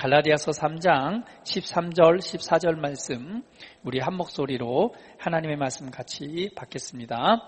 갈라디아서 3장 13절 14절 말씀 우리 한 목소리로 하나님의 말씀 같이 받겠습니다.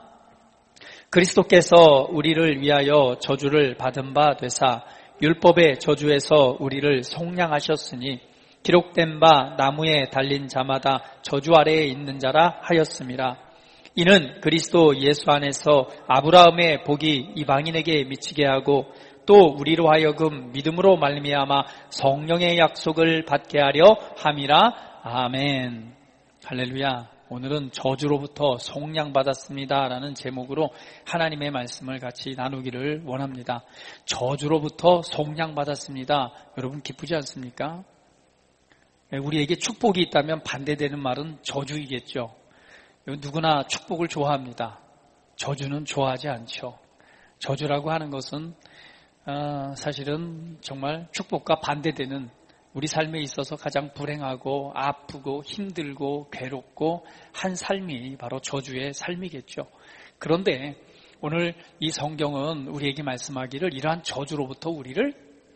그리스도께서 우리를 위하여 저주를 받은 바 되사 율법의 저주에서 우리를 속량하셨으니 기록된 바 나무에 달린 자마다 저주 아래에 있는 자라 하였음이라. 이는 그리스도 예수 안에서 아브라함의 복이 이방인에게 미치게 하고 또 우리로 하여금 믿음으로 말미암아 성령의 약속을 받게 하려 함이라. 아멘. 할렐루야. 오늘은 저주로부터 속량받았습니다라는 제목으로 하나님의 말씀을 같이 나누기를 원합니다. 저주로부터 속량받았습니다. 여러분 기쁘지 않습니까? 우리에게 축복이 있다면 반대되는 말은 저주이겠죠. 누구나 축복을 좋아합니다. 저주는 좋아하지 않죠. 저주라고 하는 것은 사실은 정말 축복과 반대되는 우리 삶에 있어서 가장 불행하고 아프고 힘들고 괴롭고 한 삶이 바로 저주의 삶이겠죠. 그런데 오늘 이 성경은 우리에게 말씀하기를 이러한 저주로부터 우리를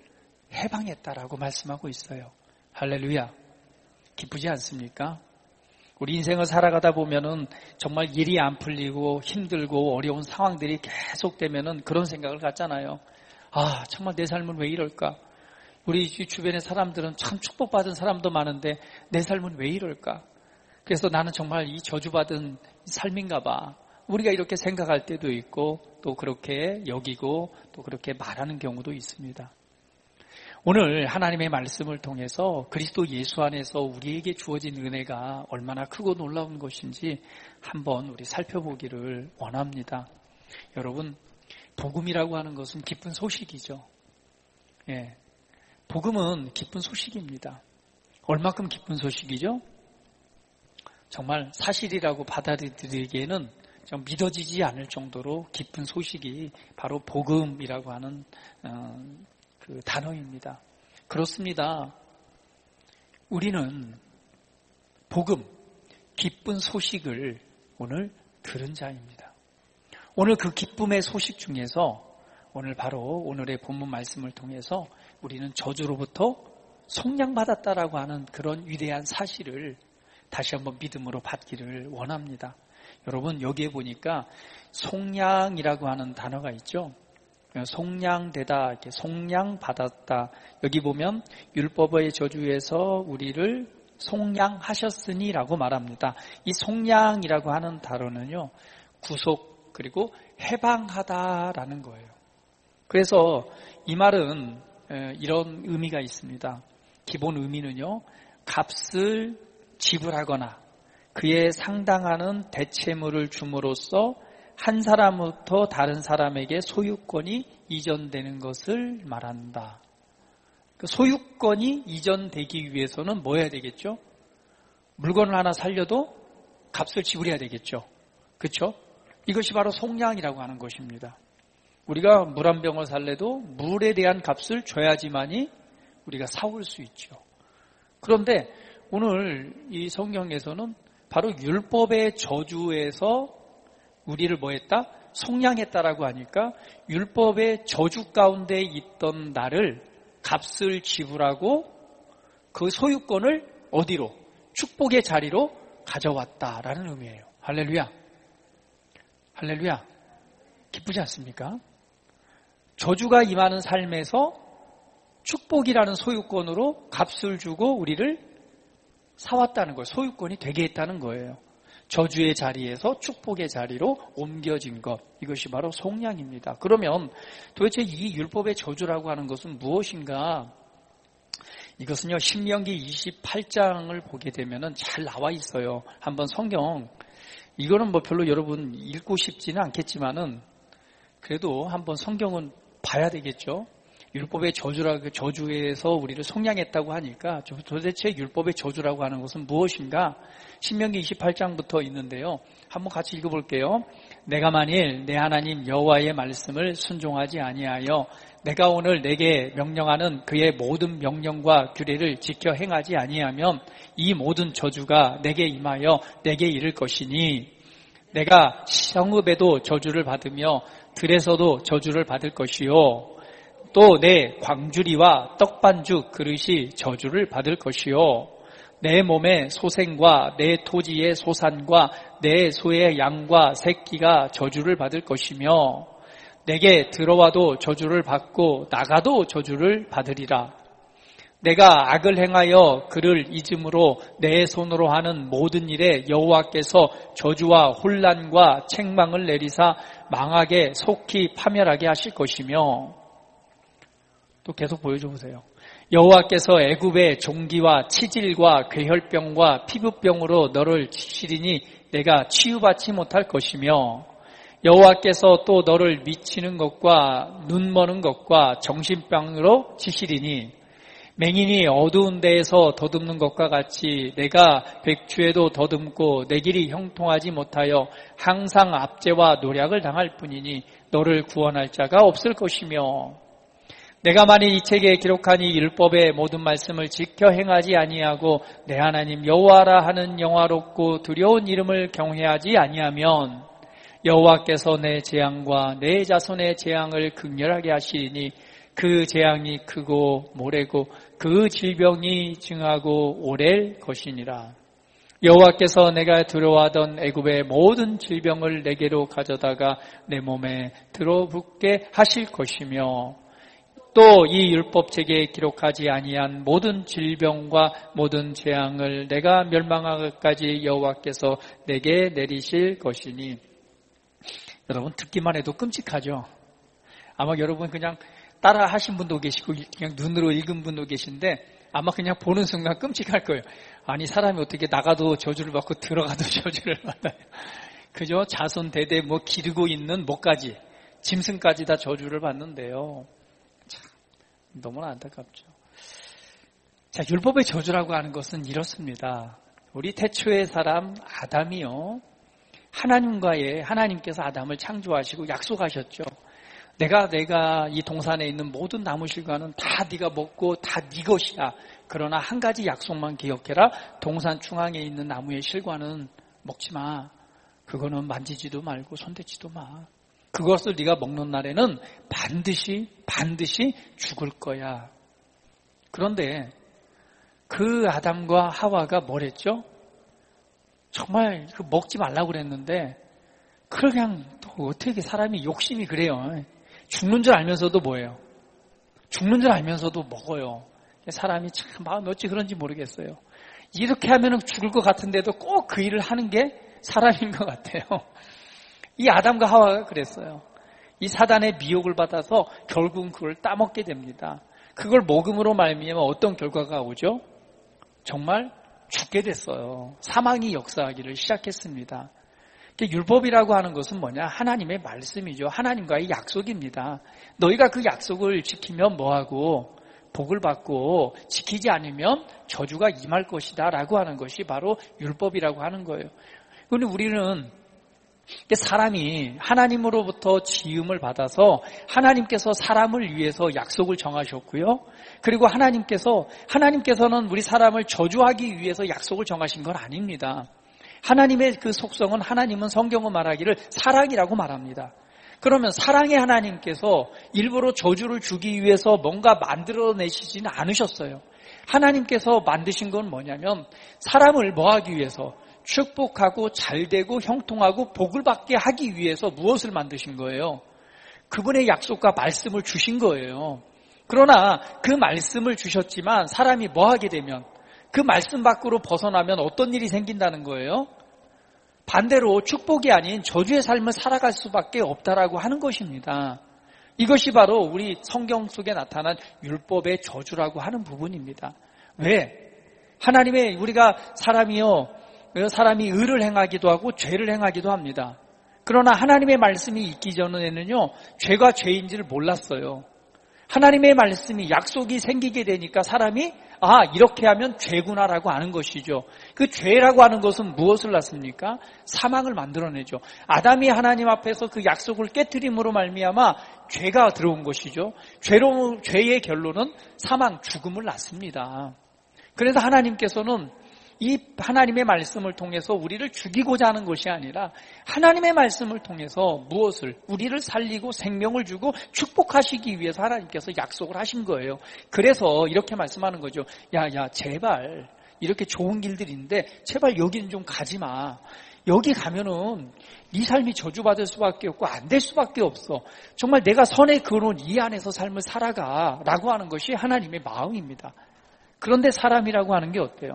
해방했다라고 말씀하고 있어요. 할렐루야. 기쁘지 않습니까? 우리 인생을 살아가다 보면은 정말 일이 안 풀리고 힘들고 어려운 상황들이 계속되면은 그런 생각을 갖잖아요. 아, 정말 내 삶은 왜 이럴까? 우리 주변의 사람들은 참 축복받은 사람도 많은데 내 삶은 왜 이럴까? 그래서 나는 정말 이 저주받은 삶인가 봐. 우리가 이렇게 생각할 때도 있고 또 그렇게 여기고 또 그렇게 말하는 경우도 있습니다. 오늘 하나님의 말씀을 통해서 그리스도 예수 안에서 우리에게 주어진 은혜가 얼마나 크고 놀라운 것인지 한번 우리 살펴보기를 원합니다. 여러분, 복음이라고 하는 것은 기쁜 소식이죠. 예, 복음은 기쁜 소식입니다. 얼마큼 기쁜 소식이죠? 정말 사실이라고 받아들이기에는 좀 믿어지지 않을 정도로 기쁜 소식이 바로 복음이라고 하는 그 단어입니다. 그렇습니다. 우리는 복음, 기쁜 소식을 오늘 들은 자입니다. 오늘 그 기쁨의 소식 중에서 오늘 바로 오늘의 본문 말씀을 통해서 우리는 저주로부터 속량받았다라고 하는 그런 위대한 사실을 다시 한번 믿음으로 받기를 원합니다. 여러분 여기에 보니까 속량이라고 하는 단어가 있죠. 속량되다, 이렇게 속량받았다. 여기 보면 율법의 저주에서 우리를 속량하셨으니라고 말합니다. 이 속량이라고 하는 단어는요, 구속 그리고 해방하다라는 거예요. 그래서 이 말은 이런 의미가 있습니다. 기본 의미는요, 값을 지불하거나 그에 상당하는 대체물을 줌으로써 한 사람부터 다른 사람에게 소유권이 이전되는 것을 말한다. 그 소유권이 이전되기 위해서는 뭐 해야 되겠죠? 물건을 하나 살려도 값을 지불해야 되겠죠. 그렇죠? 이것이 바로 속량이라고 하는 것입니다. 우리가 물 한 병을 살래도 물에 대한 값을 줘야지만이 우리가 사올 수 있죠. 그런데 오늘 이 성경에서는 바로 율법의 저주에서 우리를 뭐 했다? 속량했다라고 하니까 율법의 저주 가운데 있던 나를 값을 지불하고 그 소유권을 어디로? 축복의 자리로 가져왔다라는 의미예요. 할렐루야. 할렐루야. 기쁘지 않습니까? 저주가 임하는 삶에서 축복이라는 소유권으로 값을 주고 우리를 사왔다는 거예요. 소유권이 되게 했다는 거예요. 저주의 자리에서 축복의 자리로 옮겨진 것, 이것이 바로 속량입니다. 그러면 도대체 이 율법의 저주라고 하는 것은 무엇인가? 이것은요, 신명기 28장을 보게 되면 잘 나와 있어요. 한번 성경, 이거는 뭐 별로 여러분 읽고 싶지는 않겠지만은 그래도 한번 성경은 봐야 되겠죠. 율법의 저주에서 우리를 속량했다고 하니까 도대체 율법의 저주라고 하는 것은 무엇인가? 신명기 28장부터 있는데요. 한번 같이 읽어볼게요. 내가 만일 내 하나님 여호와의 말씀을 순종하지 아니하여 내가 오늘 내게 명령하는 그의 모든 명령과 규례를 지켜 행하지 아니하면 이 모든 저주가 내게 임하여 내게 이를 것이니 내가 성읍에도 저주를 받으며 들에서도 저주를 받을 것이요 또 내 광주리와 떡반죽 그릇이 저주를 받을 것이요 내 몸의 소생과 내 토지의 소산과 내 소의 양과 새끼가 저주를 받을 것이며 내게 들어와도 저주를 받고 나가도 저주를 받으리라. 내가 악을 행하여 그를 잊음으로 내 손으로 하는 모든 일에 여호와께서 저주와 혼란과 책망을 내리사 망하게 속히 파멸하게 하실 것이며 또 계속 보여줘 보세요. 여호와께서 애굽의 종기와 치질과 괴혈병과 피부병으로 너를 치시리니 내가 치유받지 못할 것이며 여호와께서 또 너를 미치는 것과 눈 머는 것과 정신병으로 치시리니 맹인이 어두운 데에서 더듬는 것과 같이 내가 백추에도 더듬고 내 길이 형통하지 못하여 항상 압제와 노략을 당할 뿐이니 너를 구원할 자가 없을 것이며 내가 만일 이 책에 기록한 이 율법의 모든 말씀을 지켜 행하지 아니하고 내 하나님 여호와라 하는 영화롭고 두려운 이름을 경외하지 아니하면 여호와께서 내 재앙과 내 자손의 재앙을 극렬하게 하시리니 그 재앙이 크고 모래고 그 질병이 증하고 오래일 것이니라. 여호와께서 내가 두려워하던 애굽의 모든 질병을 내게로 가져다가 내 몸에 들어붙게 하실 것이며 또 이 율법책에 기록하지 아니한 모든 질병과 모든 재앙을 내가 멸망하기까지 여호와께서 내게 내리실 것이니 여러분 듣기만 해도 끔찍하죠. 아마 여러분 그냥 따라 하신 분도 계시고 그냥 눈으로 읽은 분도 계신데 아마 그냥 보는 순간 끔찍할 거예요. 아니 사람이 어떻게 나가도 저주를 받고 들어가도 저주를 받아요. 그죠? 자손 대대 뭐 기르고 있는 뭐까지 짐승까지 다 저주를 받는데요. 참 너무나 안타깝죠. 자, 율법의 저주라고 하는 것은 이렇습니다. 우리 태초의 사람 아담이요. 하나님께서 아담을 창조하시고 약속하셨죠. 내가 이 동산에 있는 모든 나무실과는 다 네가 먹고 다 네 것이야. 그러나 한 가지 약속만 기억해라. 동산 중앙에 있는 나무의 실과는 먹지 마. 그거는 만지지도 말고 손대지도 마. 그것을 네가 먹는 날에는 반드시 죽을 거야. 그런데 그 아담과 하와가 뭐랬죠? 정말 먹지 말라고 그랬는데 그냥 또 어떻게 사람이 욕심이 그래요. 죽는 줄 알면서도 뭐예요? 죽는 줄 알면서도 먹어요. 사람이 참 마음이 어찌 그런지 모르겠어요. 이렇게 하면 죽을 것 같은데도 꼭 그 일을 하는 게 사람인 것 같아요. 이 아담과 하와가 그랬어요. 이 사단의 미혹을 받아서 결국은 그걸 따먹게 됩니다. 그걸 먹음으로 말미암아 어떤 결과가 오죠? 정말 죽게 됐어요. 사망이 역사하기를 시작했습니다. 율법이라고 하는 것은 뭐냐? 하나님의 말씀이죠. 하나님과의 약속입니다. 너희가 그 약속을 지키면 뭐하고 복을 받고 지키지 않으면 저주가 임할 것이다 라고 하는 것이 바로 율법이라고 하는 거예요. 그런데 우리는 사람이 하나님으로부터 지음을 받아서 하나님께서 사람을 위해서 약속을 정하셨고요. 그리고 하나님께서는 우리 사람을 저주하기 위해서 약속을 정하신 건 아닙니다. 하나님의 그 속성은 하나님은 성경은 말하기를 사랑이라고 말합니다. 그러면 사랑의 하나님께서 일부러 저주를 주기 위해서 뭔가 만들어내시지는 않으셨어요. 하나님께서 만드신 건 뭐냐면 사람을 뭐하기 위해서 축복하고 잘되고 형통하고 복을 받게 하기 위해서 무엇을 만드신 거예요? 그분의 약속과 말씀을 주신 거예요. 그러나 그 말씀을 주셨지만 사람이 뭐하게 되면 그 말씀 밖으로 벗어나면 어떤 일이 생긴다는 거예요? 반대로 축복이 아닌 저주의 삶을 살아갈 수밖에 없다라고 하는 것입니다. 이것이 바로 우리 성경 속에 나타난 율법의 저주라고 하는 부분입니다. 왜? 우리가 사람이 의를 행하기도 하고 죄를 행하기도 합니다. 그러나 하나님의 말씀이 있기 전에는요, 죄가 죄인지를 몰랐어요. 하나님의 말씀이 약속이 생기게 되니까 사람이 이렇게 하면 죄구나라고 아는 것이죠. 그 죄라고 하는 것은 무엇을 낳습니까? 사망을 만들어내죠. 아담이 하나님 앞에서 그 약속을 깨트림으로 말미암아 죄가 들어온 것이죠. 죄의 결론은 사망, 죽음을 낳습니다. 그래서 하나님께서는 이 하나님의 말씀을 통해서 우리를 죽이고자 하는 것이 아니라 하나님의 말씀을 통해서 무엇을 우리를 살리고 생명을 주고 축복하시기 위해서 하나님께서 약속을 하신 거예요. 그래서 이렇게 말씀하는 거죠. 야 제발 이렇게 좋은 길들인데 제발 여기는 좀 가지 마. 여기 가면은 네 삶이 저주받을 수밖에 없고 안 될 수밖에 없어. 정말 내가 선에 그어놓은 이 안에서 삶을 살아가라고 하는 것이 하나님의 마음입니다. 그런데 사람이라고 하는 게 어때요?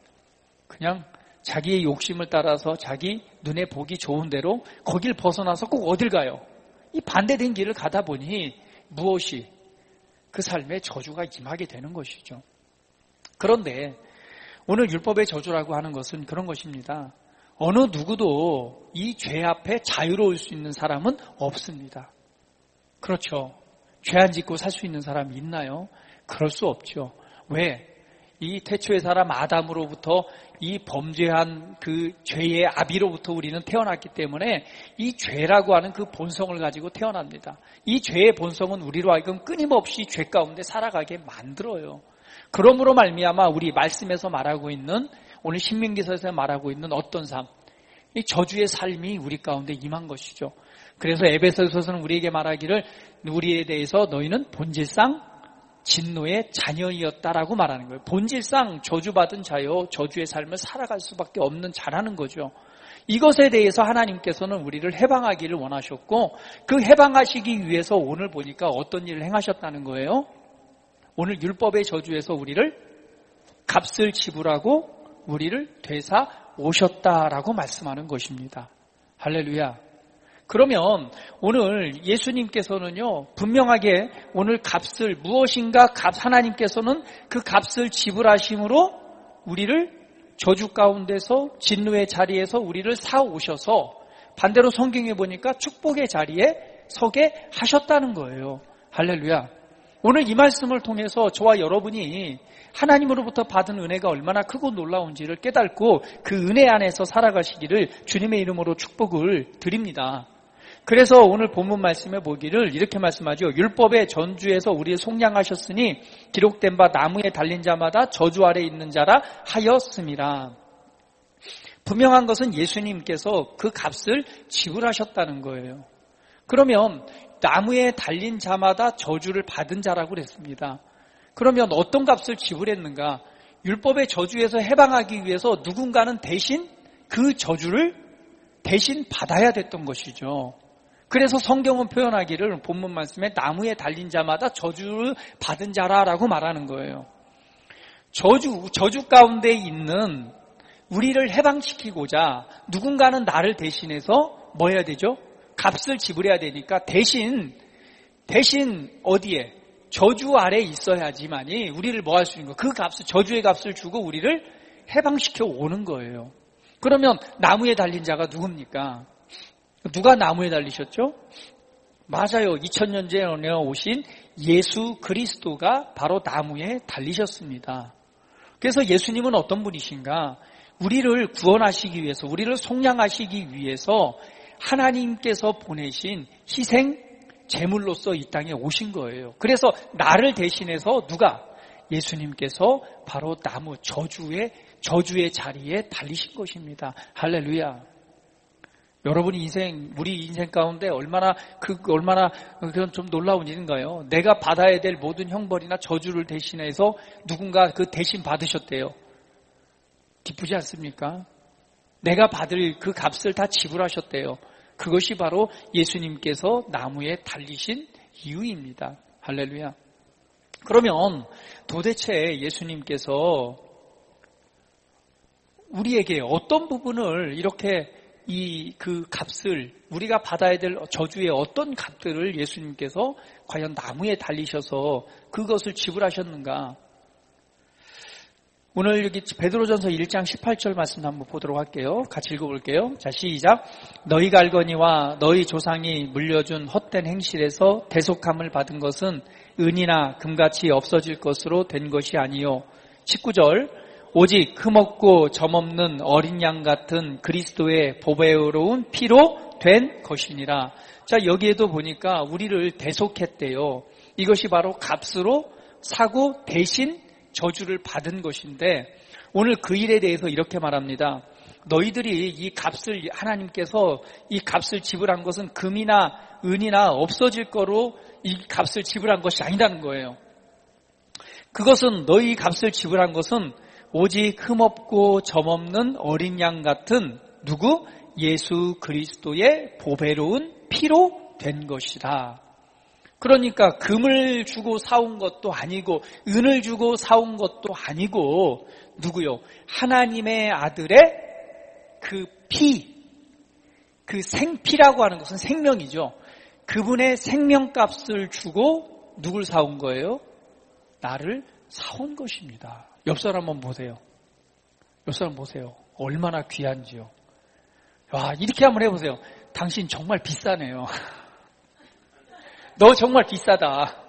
그냥 자기의 욕심을 따라서 자기 눈에 보기 좋은 대로 거길 벗어나서 꼭 어딜 가요? 이 반대된 길을 가다 보니 무엇이 그 삶에 저주가 임하게 되는 것이죠. 그런데 오늘 율법의 저주라고 하는 것은 그런 것입니다. 어느 누구도 이 죄 앞에 자유로울 수 있는 사람은 없습니다. 그렇죠. 죄 안 짓고 살 수 있는 사람이 있나요? 그럴 수 없죠. 왜? 이 태초의 사람 아담으로부터 이 범죄한 그 죄의 아비로부터 우리는 태어났기 때문에 이 죄라고 하는 그 본성을 가지고 태어납니다. 이 죄의 본성은 우리로 하여금 끊임없이 죄 가운데 살아가게 만들어요. 그러므로 말미암아 우리 말씀에서 말하고 있는 오늘 신명기서에서 말하고 있는 어떤 삶, 이 저주의 삶이 우리 가운데 임한 것이죠. 그래서 에베소서는 우리에게 말하기를 우리에 대해서 너희는 본질상 진노의 자녀이었다라고 말하는 거예요. 본질상 저주받은 자요, 저주의 삶을 살아갈 수밖에 없는 자라는 거죠. 이것에 대해서 하나님께서는 우리를 해방하기를 원하셨고 그 해방하시기 위해서 오늘 보니까 어떤 일을 행하셨다는 거예요? 오늘 율법의 저주에서 우리를 값을 지불하고 우리를 되사 오셨다라고 말씀하는 것입니다. 할렐루야. 그러면 오늘 예수님께서는요, 분명하게 오늘 값을 무엇인가 하나님께서는 그 값을 지불하심으로 우리를 저주 가운데서 진노의 자리에서 우리를 사오셔서 반대로 성경에 보니까 축복의 자리에 서게 하셨다는 거예요. 할렐루야. 오늘 이 말씀을 통해서 저와 여러분이 하나님으로부터 받은 은혜가 얼마나 크고 놀라운지를 깨닫고 그 은혜 안에서 살아가시기를 주님의 이름으로 축복을 드립니다. 그래서 오늘 본문 말씀에 보기를 이렇게 말씀하죠. 율법의 전주에서 우리를 속량하셨으니 기록된 바 나무에 달린 자마다 저주 아래 있는 자라 하였음이라. 분명한 것은 예수님께서 그 값을 지불하셨다는 거예요. 그러면 나무에 달린 자마다 저주를 받은 자라고 그랬습니다. 그러면 어떤 값을 지불했는가? 율법의 저주에서 해방하기 위해서 누군가는 대신 그 저주를 대신 받아야 됐던 것이죠. 그래서 성경은 표현하기를 본문 말씀에 나무에 달린 자마다 저주를 받은 자라라고 말하는 거예요. 저주 가운데 있는 우리를 해방시키고자 누군가는 나를 대신해서 뭐 해야 되죠? 값을 지불해야 되니까 대신 어디에? 저주 아래 있어야지만이 우리를 뭐 할 수 있는 거예요? 그 값을, 저주의 값을 주고 우리를 해방시켜 오는 거예요. 그러면 나무에 달린 자가 누굽니까? 누가 나무에 달리셨죠? 맞아요. 2000년 전에 오신 예수 그리스도가 바로 나무에 달리셨습니다. 그래서 예수님은 어떤 분이신가? 우리를 구원하시기 위해서, 우리를 속량하시기 위해서 하나님께서 보내신 희생 제물로서 이 땅에 오신 거예요. 그래서 나를 대신해서 누가? 예수님께서 바로 나무 저주의 자리에 달리신 것입니다. 할렐루야. 여러분이 우리 인생 가운데 얼마나 그건 좀 놀라운 일인가요? 내가 받아야 될 모든 형벌이나 저주를 대신해서 누군가 그 대신 받으셨대요. 기쁘지 않습니까? 내가 받을 그 값을 다 지불하셨대요. 그것이 바로 예수님께서 나무에 달리신 이유입니다. 할렐루야. 그러면 도대체 예수님께서 우리에게 어떤 부분을 이렇게 그 값을 우리가 받아야 될 저주의 어떤 값들을 예수님께서 과연 나무에 달리셔서 그것을 지불하셨는가? 오늘 여기 베드로전서 1장 18절 말씀 한번 보도록 할게요. 같이 읽어볼게요. 자, 시작. 너희가 알거니와 너희 조상이 물려준 헛된 행실에서 대속함을 받은 것은 은이나 금같이 없어질 것으로 된 것이 아니요. 19절. 오직 흠없고 점없는 어린 양 같은 그리스도의 보배로운 피로 된 것이니라. 자, 여기에도 보니까 우리를 대속했대요. 이것이 바로 값으로 사고 대신 저주를 받은 것인데 오늘 그 일에 대해서 이렇게 말합니다. 너희들이 이 값을 하나님께서 이 값을 지불한 것은 금이나 은이나 없어질 거로 이 값을 지불한 것이 아니라는 거예요. 그것은 너희 값을 지불한 것은 오직 흠없고 점없는 어린 양 같은 누구? 예수 그리스도의 보배로운 피로 된 것이다. 그러니까 금을 주고 사온 것도 아니고 은을 주고 사온 것도 아니고 누구요? 하나님의 아들의 그 피, 그 생피라고 하는 것은 생명이죠. 그분의 생명값을 주고 누굴 사온 거예요? 나를 사온 것입니다. 옆 사람 한번 보세요. 옆 사람 보세요. 얼마나 귀한지요. 와, 이렇게 한번 해보세요. 당신 정말 비싸네요. 너 정말 비싸다.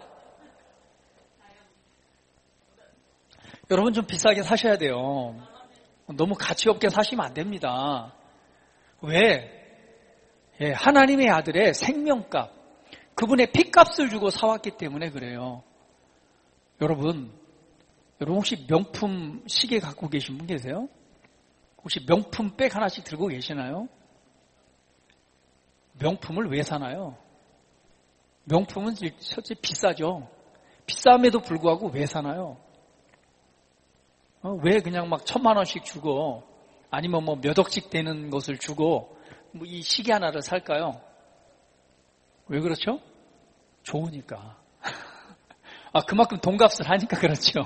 여러분 좀 비싸게 사셔야 돼요. 너무 가치 없게 사시면 안 됩니다. 왜? 예, 하나님의 아들의 생명값, 그분의 피값을 주고 사왔기 때문에 그래요. 여러분 혹시 명품 시계 갖고 계신 분 계세요? 혹시 명품 백 하나씩 들고 계시나요? 명품을 왜 사나요? 명품은 실제 비싸죠. 비쌈에도 불구하고 왜 사나요? 왜 그냥 막 1,000만 원씩 주고 아니면 뭐 몇 억씩 되는 것을 주고 뭐 이 시계 하나를 살까요? 왜 그렇죠? 좋으니까. 그만큼 돈값을 하니까 그렇죠.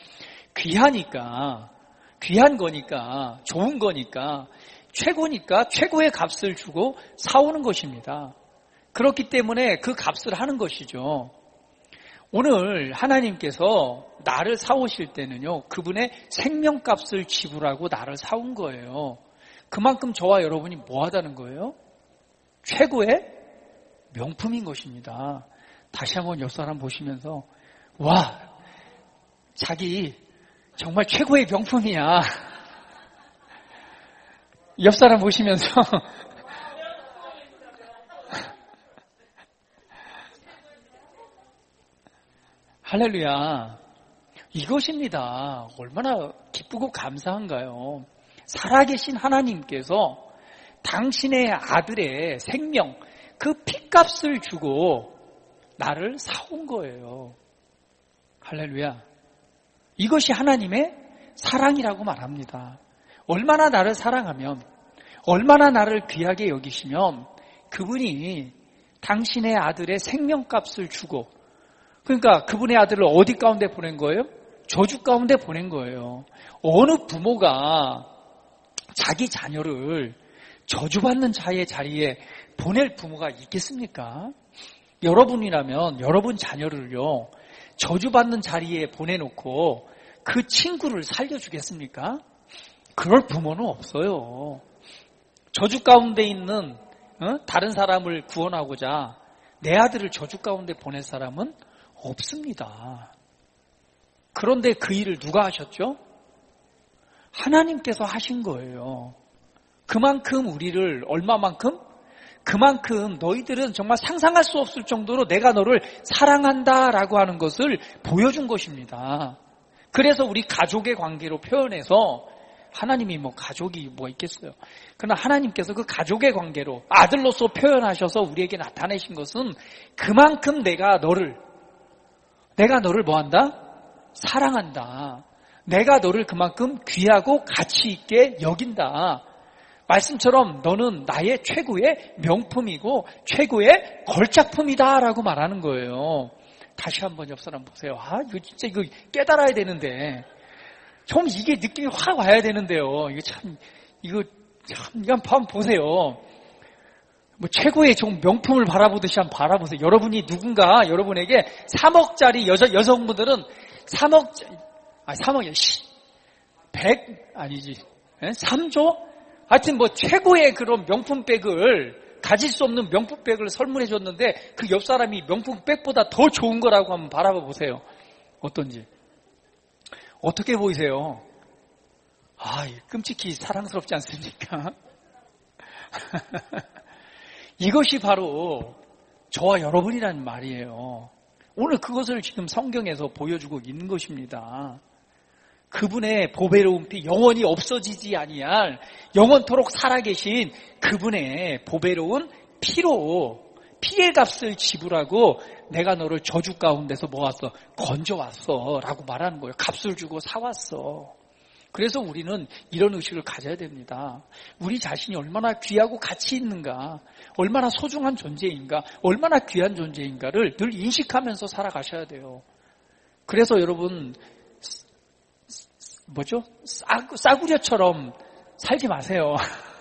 귀하니까, 귀한 거니까, 좋은 거니까, 최고니까 최고의 값을 주고 사오는 것입니다. 그렇기 때문에 그 값을 하는 것이죠. 오늘 하나님께서 나를 사오실 때는요, 그분의 생명값을 지불하고 나를 사온 거예요. 그만큼 저와 여러분이 뭐하다는 거예요? 최고의 명품인 것입니다. 다시 한번 옆 사람 보시면서 와, 자기 정말 최고의 명품이야. 옆 사람 보시면서 할렐루야. 이것입니다. 얼마나 기쁘고 감사한가요? 살아계신 하나님께서 당신의 아들의 생명, 그 피값을 주고 나를 사온 거예요. 할렐루야. 이것이 하나님의 사랑이라고 말합니다. 얼마나 나를 사랑하면, 얼마나 나를 귀하게 여기시면 그분이 당신의 아들의 생명값을 주고, 그러니까 그분의 아들을 어디 가운데 보낸 거예요? 저주 가운데 보낸 거예요. 어느 부모가 자기 자녀를 저주받는 자의 자리에 보낼 부모가 있겠습니까? 여러분이라면 여러분 자녀를요, 저주받는 자리에 보내놓고 그 친구를 살려주겠습니까? 그럴 부모는 없어요. 저주 가운데 있는 다른 사람을 구원하고자 내 아들을 저주 가운데 보낼 사람은 없습니다. 그런데 그 일을 누가 하셨죠? 하나님께서 하신 거예요. 그만큼 우리를 얼마만큼? 그만큼 너희들은 정말 상상할 수 없을 정도로 내가 너를 사랑한다라고 하는 것을 보여준 것입니다. 그래서 우리 가족의 관계로 표현해서 하나님이 뭐 가족이 뭐 있겠어요. 그러나 하나님께서 그 가족의 관계로 아들로서 표현하셔서 우리에게 나타내신 것은 그만큼 내가 너를 뭐한다? 사랑한다. 내가 너를 그만큼 귀하고 가치 있게 여긴다. 말씀처럼 너는 나의 최고의 명품이고 최고의 걸작품이다라고 말하는 거예요. 다시 한번 옆 사람 보세요. 이거 진짜 이거 깨달아야 되는데. 좀 이게 느낌이 확 와야 되는데요. 이거 한번 보세요. 뭐 최고의 좀 명품을 바라보듯이 한번 바라보세요. 여러분이 누군가 여러분에게 3억짜리 여성분들은 3조? 하여튼 뭐 최고의 그런 명품백을 가질 수 없는 명품백을 선물해 줬는데 그 옆 사람이 명품백보다 더 좋은 거라고 한번 바라봐 보세요. 어떤지. 어떻게 보이세요? 끔찍히 사랑스럽지 않습니까? 이것이 바로 저와 여러분이라는 말이에요. 오늘 그것을 지금 성경에서 보여주고 있는 것입니다. 그분의 보배로운 피, 영원히 없어지지 아니할 영원토록 살아계신 그분의 보배로운 피로 피의 값을 지불하고 내가 너를 저주 가운데서 모았어, 건져왔어 라고 말하는 거예요. 값을 주고 사왔어. 그래서 우리는 이런 의식을 가져야 됩니다. 우리 자신이 얼마나 귀하고 가치 있는가, 얼마나 소중한 존재인가, 얼마나 귀한 존재인가를 늘 인식하면서 살아가셔야 돼요. 그래서 여러분 싸구려처럼 살지 마세요.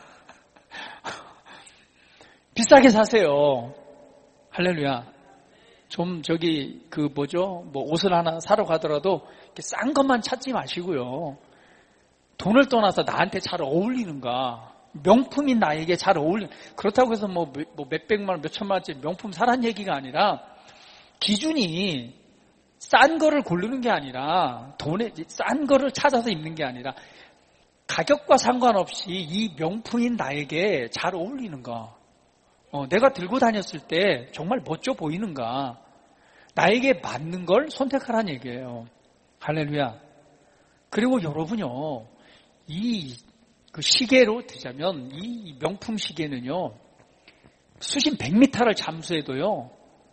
비싸게 사세요. 할렐루야. 좀 옷을 하나 사러 가더라도 이렇게 싼 것만 찾지 마시고요. 돈을 떠나서 나한테 잘 어울리는가, 명품인 나에게 잘 그렇다고 해서 몇백만 원, 몇천만 원짜리 명품 사란 얘기가 아니라, 기준이 싼 거를 고르는 게 아니라, 싼 거를 찾아서 입는 게 아니라, 가격과 상관없이 이 명품인 나에게 잘 어울리는가, 내가 들고 다녔을 때 정말 멋져 보이는가, 나에게 맞는 걸 선택하라는 얘기예요. 할렐루야. 그리고 여러분요, 그 시계로 드자면, 이 명품 시계는요, 수심 100m를 잠수해도요,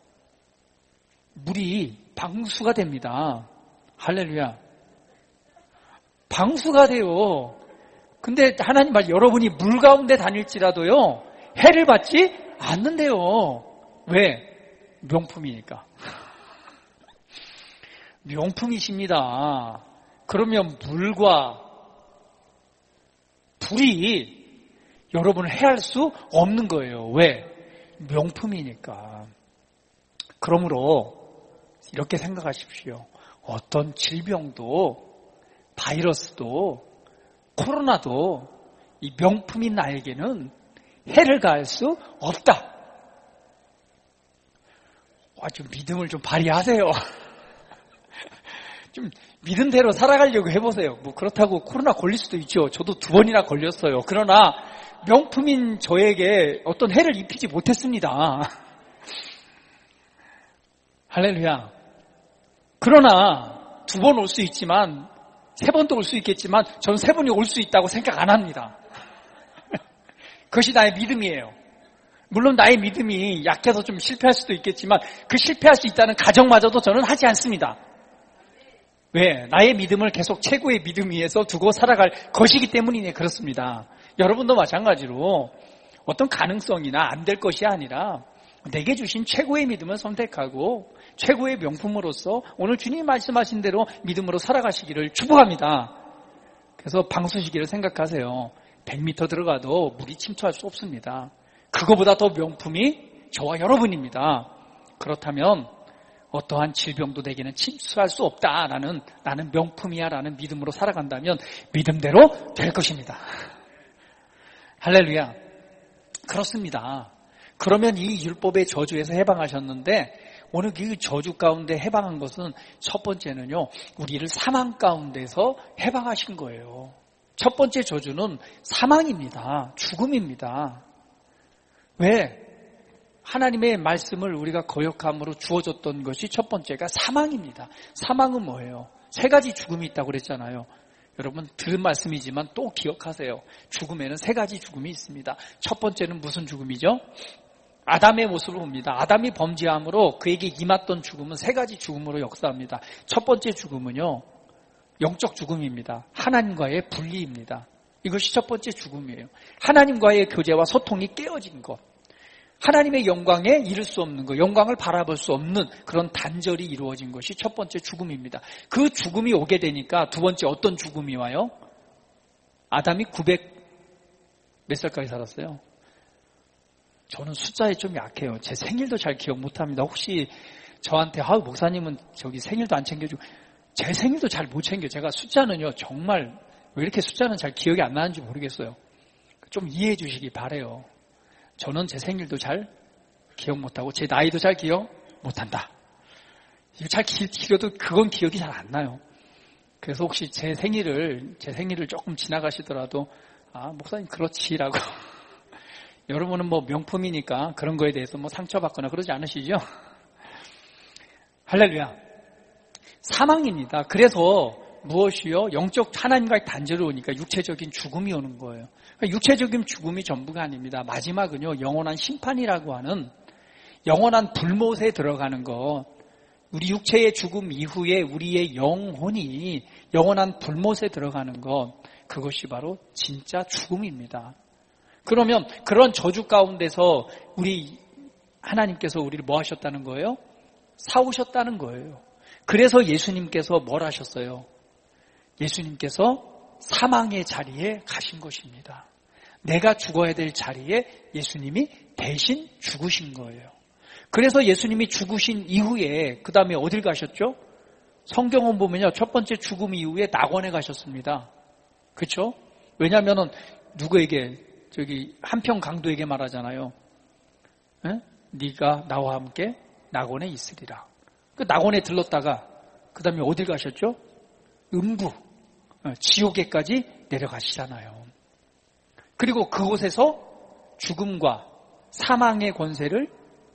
물이 방수가 됩니다. 할렐루야. 방수가 돼요. 근데 하나님 말, 여러분이 물 가운데 다닐지라도요, 해를 받지 않는데요. 왜? 명품이니까. 명품이십니다. 그러면 물과 불이 여러분을 해할 수 없는 거예요. 왜? 명품이니까. 그러므로 이렇게 생각하십시오. 어떤 질병도, 바이러스도, 코로나도 이 명품인 나에게는 해를 가할 수 없다. 좀 믿음을 좀 발휘하세요. 좀 믿음대로 살아가려고 해보세요. 그렇다고 코로나 걸릴 수도 있죠. 저도 2번이나 걸렸어요. 그러나 명품인 저에게 어떤 해를 입히지 못했습니다. 할렐루야. 그러나 2번 올 수 있지만, 3번도 올 수 있겠지만, 저는 3번이 올 수 있다고 생각 안 합니다. 그것이 나의 믿음이에요. 물론 나의 믿음이 약해서 좀 실패할 수도 있겠지만, 그 실패할 수 있다는 가정마저도 저는 하지 않습니다. 왜? 나의 믿음을 계속 최고의 믿음 위에서 두고 살아갈 것이기 때문이네. 그렇습니다. 여러분도 마찬가지로 어떤 가능성이나 안 될 것이 아니라 내게 주신 최고의 믿음을 선택하고 최고의 명품으로서 오늘 주님이 말씀하신 대로 믿음으로 살아가시기를 축복합니다. 그래서 방수시기를 생각하세요. 100m 들어가도 물이 침투할 수 없습니다. 그거보다 더 명품이 저와 여러분입니다. 그렇다면 어떠한 질병도 내게는 침투할 수 없다. 나는 명품이야 라는 믿음으로 살아간다면 믿음대로 될 것입니다. 할렐루야. 그렇습니다. 그러면 이 율법의 저주에서 해방하셨는데, 오늘 그 저주 가운데 해방한 것은 첫 번째는요, 우리를 사망 가운데서 해방하신 거예요. 첫 번째 저주는 사망입니다. 죽음입니다. 왜? 하나님의 말씀을 우리가 거역함으로 주어졌던 것이 첫 번째가 사망입니다. 사망은 뭐예요? 3가지 죽음이 있다고 그랬잖아요. 여러분 들은 말씀이지만 또 기억하세요. 죽음에는 3가지 죽음이 있습니다. 첫 번째는 무슨 죽음이죠? 아담의 모습을 봅니다. 아담이 범죄함으로 그에게 임했던 죽음은 3가지 죽음으로 역사합니다. 첫 번째 죽음은요, 영적 죽음입니다. 하나님과의 분리입니다. 이것이 첫 번째 죽음이에요. 하나님과의 교제와 소통이 깨어진 것. 하나님의 영광에 이를 수 없는 것, 영광을 바라볼 수 없는 그런 단절이 이루어진 것이 첫 번째 죽음입니다. 그 죽음이 오게 되니까 두 번째 어떤 죽음이 와요? 아담이 900 몇 살까지 살았어요? 저는 숫자에 좀 약해요. 제 생일도 잘 기억 못합니다. 혹시 저한테 목사님은 저기 생일도 안 챙겨주고, 제 생일도 잘 못 챙겨. 제가 숫자는요, 정말 왜 이렇게 숫자는 잘 기억이 안 나는지 모르겠어요. 좀 이해해 주시기 바라요. 저는 제 생일도 잘 기억 못하고 제 나이도 잘 기억 못한다. 잘 기려도 그건 기억이 잘 안 나요. 그래서 혹시 제 생일을 조금 지나가시더라도 목사님 그렇지라고 여러분은 뭐 명품이니까 그런 거에 대해서 뭐 상처받거나 그러지 않으시죠? 할렐루야. 사망입니다. 그래서 무엇이요? 영적 하나님과의 단절이 오니까 육체적인 죽음이 오는 거예요. 그러니까 육체적인 죽음이 전부가 아닙니다. 마지막은요, 영원한 심판이라고 하는 영원한 불못에 들어가는 것. 우리 육체의 죽음 이후에 우리의 영혼이 영원한 불못에 들어가는 것. 그것이 바로 진짜 죽음입니다. 그러면 그런 저주 가운데서 우리 하나님께서 우리를 뭐 하셨다는 거예요? 사오셨다는 거예요. 그래서 예수님께서 뭘 하셨어요? 예수님께서 사망의 자리에 가신 것입니다. 내가 죽어야 될 자리에 예수님이 대신 죽으신 거예요. 그래서 예수님이 죽으신 이후에 그 다음에 어딜 가셨죠? 성경은 보면요, 첫 번째 죽음 이후에 낙원에 가셨습니다. 그렇죠? 왜냐하면은 누구에게 한평 강도에게 말하잖아요. 에? 네가 나와 함께 낙원에 있으리라. 그 낙원에 들렀다가 그 다음에 어딜 가셨죠? 음부, 지옥에까지 내려가시잖아요. 그리고 그곳에서 죽음과 사망의 권세를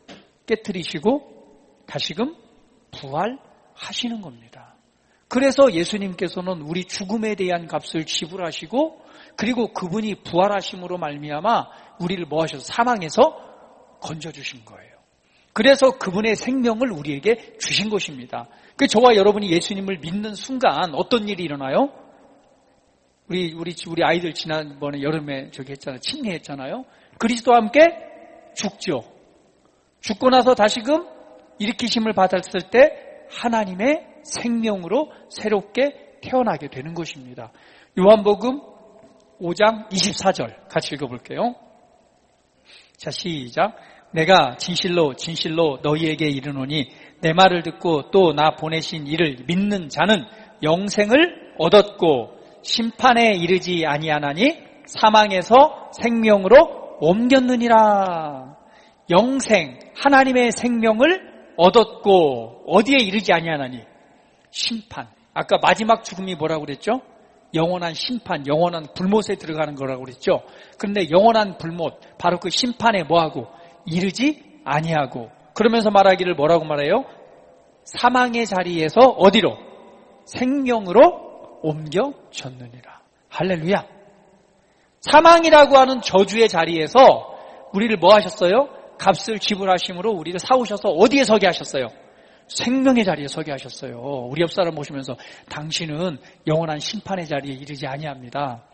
깨트리시고 다시금 부활하시는 겁니다. 그래서 예수님께서는 우리 죽음에 대한 값을 지불하시고 그리고 그분이 부활하심으로 말미암아 우리를 뭐 하셔서 사망에서 건져주신 거예요. 그래서 그분의 생명을 우리에게 주신 것입니다. 그 저와 여러분이 예수님을 믿는 순간 어떤 일이 일어나요? 우리 아이들 지난번에 여름에 했잖아요. 침례했잖아요. 그리스도와 함께 죽죠. 죽고 나서 다시금 일으키심을 받았을 때 하나님의 생명으로 새롭게 태어나게 되는 것입니다. 요한복음 5장 24절 같이 읽어볼게요. 자, 시작. 내가 진실로 진실로 너희에게 이르노니 내 말을 듣고 또 나 보내신 이를 믿는 자는 영생을 얻었고 심판에 이르지 아니하나니 사망에서 생명으로 옮겼느니라. 영생, 하나님의 생명을 얻었고 어디에 이르지 아니하나니? 심판. 아까 마지막 죽음이 뭐라고 그랬죠? 영원한 심판, 영원한 불못에 들어가는 거라고 그랬죠. 그런데 영원한 불못, 바로 그 심판에 뭐하고? 이르지 아니하고. 그러면서 말하기를 뭐라고 말해요? 사망의 자리에서 어디로? 생명으로 옮겨졌느니라. 할렐루야. 사망이라고 하는 저주의 자리에서 우리를 뭐 하셨어요? 값을 지불하심으로 우리를 사오셔서 어디에 서게 하셨어요? 생명의 자리에 서게 하셨어요. 우리 옆 사람 보시면서 당신은 영원한 심판의 자리에 이르지 아니합니다.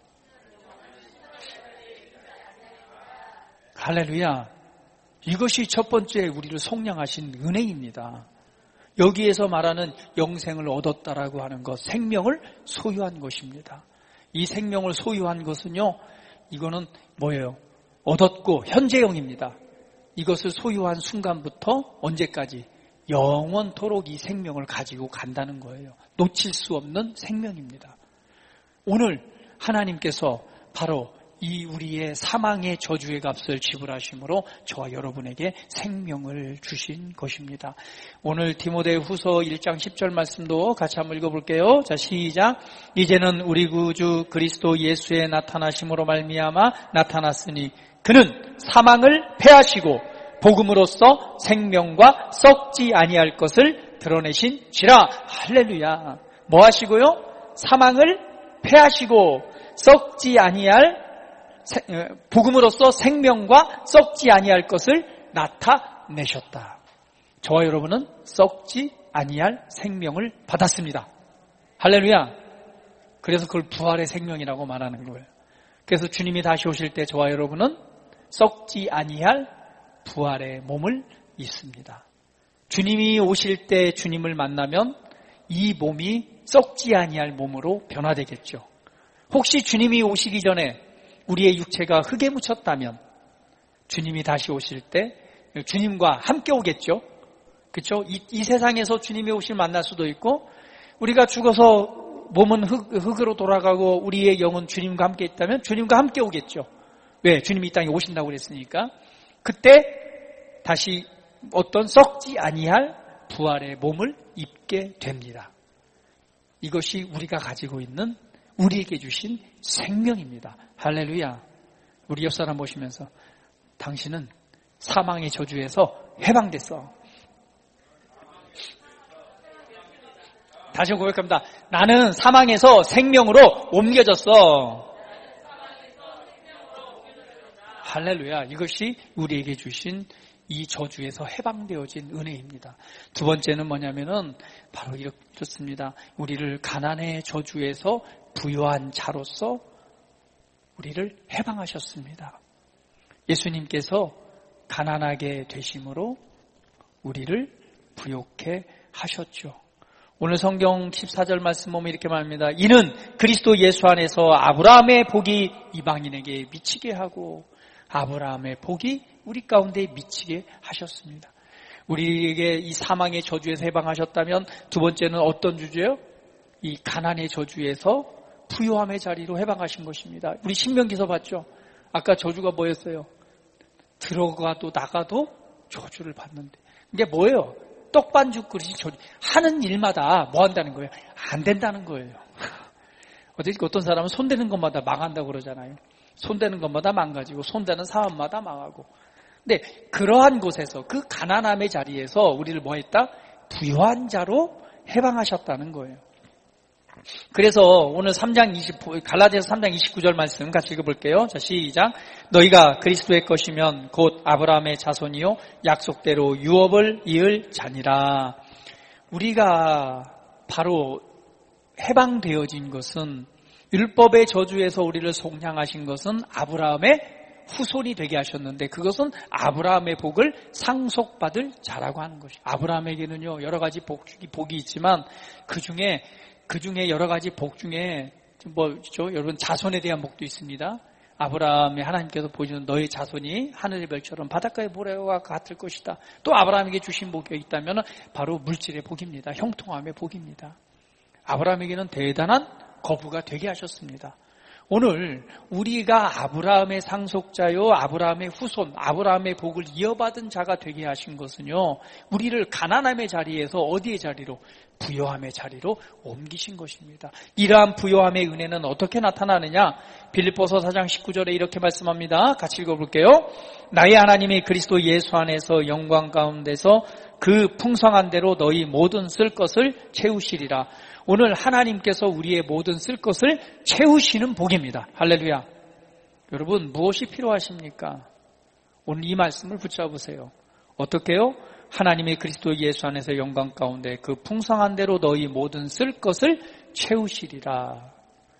할렐루야. 이것이 첫 번째 우리를 속량하신 은혜입니다. 여기에서 말하는 영생을 얻었다라고 하는 것, 생명을 소유한 것입니다. 이 생명을 소유한 것은요, 이거는 뭐예요? 얻었고 현재형입니다. 이것을 소유한 순간부터 언제까지? 영원토록 이 생명을 가지고 간다는 거예요. 놓칠 수 없는 생명입니다. 오늘 하나님께서 바로 이 우리의 사망의 저주의 값을 지불하심으로 저와 여러분에게 생명을 주신 것입니다. 오늘 디모데후서 1장 10절 말씀도 같이 한번 읽어볼게요. 자, 시작. 이제는 우리 구주 그리스도 예수의 나타나심으로 말미암아 나타났으니 그는 사망을 패하시고 복음으로써 생명과 썩지 아니할 것을 드러내신지라. 할렐루야. 뭐 하시고요? 사망을 패하시고 썩지 아니할 복음으로써 생명과 썩지 아니할 것을 나타내셨다. 저와 여러분은 썩지 아니할 생명을 받았습니다. 할렐루야. 그래서 그걸 부활의 생명이라고 말하는 거예요. 그래서 주님이 다시 오실 때 저와 여러분은 썩지 아니할 부활의 몸을 입습니다. 주님이 오실 때 주님을 만나면 이 몸이 썩지 아니할 몸으로 변화되겠죠. 혹시 주님이 오시기 전에 우리의 육체가 흙에 묻혔다면 주님이 다시 오실 때 주님과 함께 오겠죠. 그렇죠? 이 세상에서 주님이 오실 만날 수도 있고 우리가 죽어서 몸은 흙으로 돌아가고 우리의 영은 주님과 함께 있다면 주님과 함께 오겠죠. 왜? 주님이 이 땅에 오신다고 그랬으니까. 그때 다시 어떤 썩지 아니할 부활의 몸을 입게 됩니다. 이것이 우리가 가지고 있는 우리에게 주신 생명입니다. 할렐루야. 우리 옆 사람 보시면서 당신은 사망의 저주에서 해방됐어. 다시 고백합니다. 나는 사망에서 생명으로 옮겨졌어. 할렐루야. 이것이 우리에게 주신 이 저주에서 해방되어진 은혜입니다. 두 번째는 뭐냐면은 바로 이렇습니다. 우리를 가난의 저주에서 부유한 자로서 우리를 해방하셨습니다. 예수님께서 가난하게 되심으로 우리를 부욕해 하셨죠. 오늘 성경 14절 말씀 보면 이렇게 말합니다. 이는 그리스도 예수 안에서 아브라함의 복이 이방인에게 미치게 하고 아브라함의 복이 우리 가운데 미치게 하셨습니다. 우리에게 이 사망의 저주에서 해방하셨다면 두 번째는 어떤 주제요? 이 가난의 저주에서 부유함의 자리로 해방하신 것입니다. 우리 신명기서 봤죠? 아까 저주가 뭐였어요? 들어가도 나가도 저주를 받는데 이게 뭐예요? 떡반죽 그릇이 저주. 하는 일마다 뭐 한다는 거예요? 안 된다는 거예요. 어떤 사람은 손대는 것마다 망한다고 그러잖아요. 손대는 것마다 망가지고 손대는 사람마다 망하고. 근데 그러한 곳에서 그 가난함의 자리에서 우리를 뭐 했다? 부유한 자로 해방하셨다는 거예요. 그래서 오늘 갈라디아서 3장 29절 말씀 같이 읽어볼게요. 자, 시작. 너희가 그리스도의 것이면 곧 아브라함의 자손이요 약속대로 유업을 이을 자니라. 우리가 바로 해방되어진 것은 율법의 저주에서 우리를 속량하신 것은 아브라함의 후손이 되게 하셨는데 그것은 아브라함의 복을 상속받을 자라고 하는 것이죠. 아브라함에게는요 여러 가지 복이 있지만 그 중에 여러 가지 복 중에 뭐죠? 여러분 자손에 대한 복도 있습니다. 아브라함의 하나님께서 보시는 너의 자손이 하늘의 별처럼 바닷가의 모래와 같을 것이다. 또 아브라함에게 주신 복이 있다면 바로 물질의 복입니다. 형통함의 복입니다. 아브라함에게는 대단한 거부가 되게 하셨습니다. 오늘 우리가 아브라함의 상속자요 아브라함의 후손, 아브라함의 복을 이어받은 자가 되게 하신 것은요 우리를 가난함의 자리에서 어디의 자리로? 부요함의 자리로 옮기신 것입니다. 이러한 부요함의 은혜는 어떻게 나타나느냐? 빌립보서 4장 19절에 이렇게 말씀합니다. 같이 읽어볼게요. 나의 하나님이 그리스도 예수 안에서 영광 가운데서 그 풍성한 대로 너희 모든 쓸 것을 채우시리라. 오늘 하나님께서 우리의 모든 쓸 것을 채우시는 복입니다. 할렐루야. 여러분 무엇이 필요하십니까? 오늘 이 말씀을 붙잡으세요. 어떻게요? 하나님의 그리스도 예수 안에서 영광 가운데 그 풍성한 대로 너희 모든 쓸 것을 채우시리라.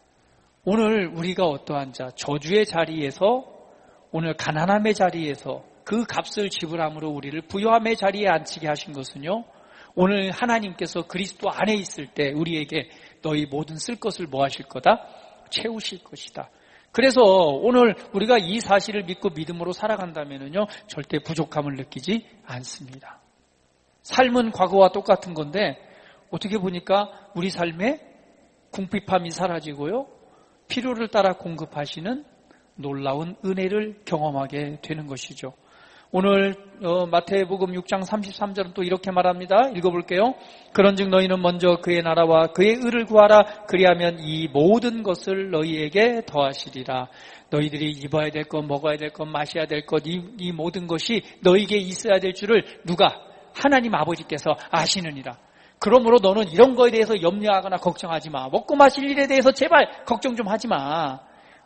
오늘 우리가 어떠한 자, 저주의 자리에서 오늘 가난함의 자리에서 그 값을 지불함으로 우리를 부요함의 자리에 앉히게 하신 것은요. 오늘 하나님께서 그리스도 안에 있을 때 우리에게 너희 모든 쓸 것을 뭐 하실 거다? 채우실 것이다. 그래서 오늘 우리가 이 사실을 믿고 믿음으로 살아간다면요 절대 부족함을 느끼지 않습니다. 삶은 과거와 똑같은 건데 어떻게 보니까 우리 삶에 궁핍함이 사라지고요 필요를 따라 공급하시는 놀라운 은혜를 경험하게 되는 것이죠. 오늘 마태복음 6장 33절은 또 이렇게 말합니다. 읽어볼게요. 그런즉 너희는 먼저 그의 나라와 그의 의를 구하라. 그리하면 이 모든 것을 너희에게 더하시리라. 너희들이 입어야 될 것, 먹어야 될 것, 마셔야 될 것, 이 모든 것이 너희에게 있어야 될 줄을 누가? 하나님 아버지께서 아시느니라. 그러므로 너는 이런 거에 대해서 염려하거나 걱정하지 마. 먹고 마실 일에 대해서 제발 걱정 좀 하지 마.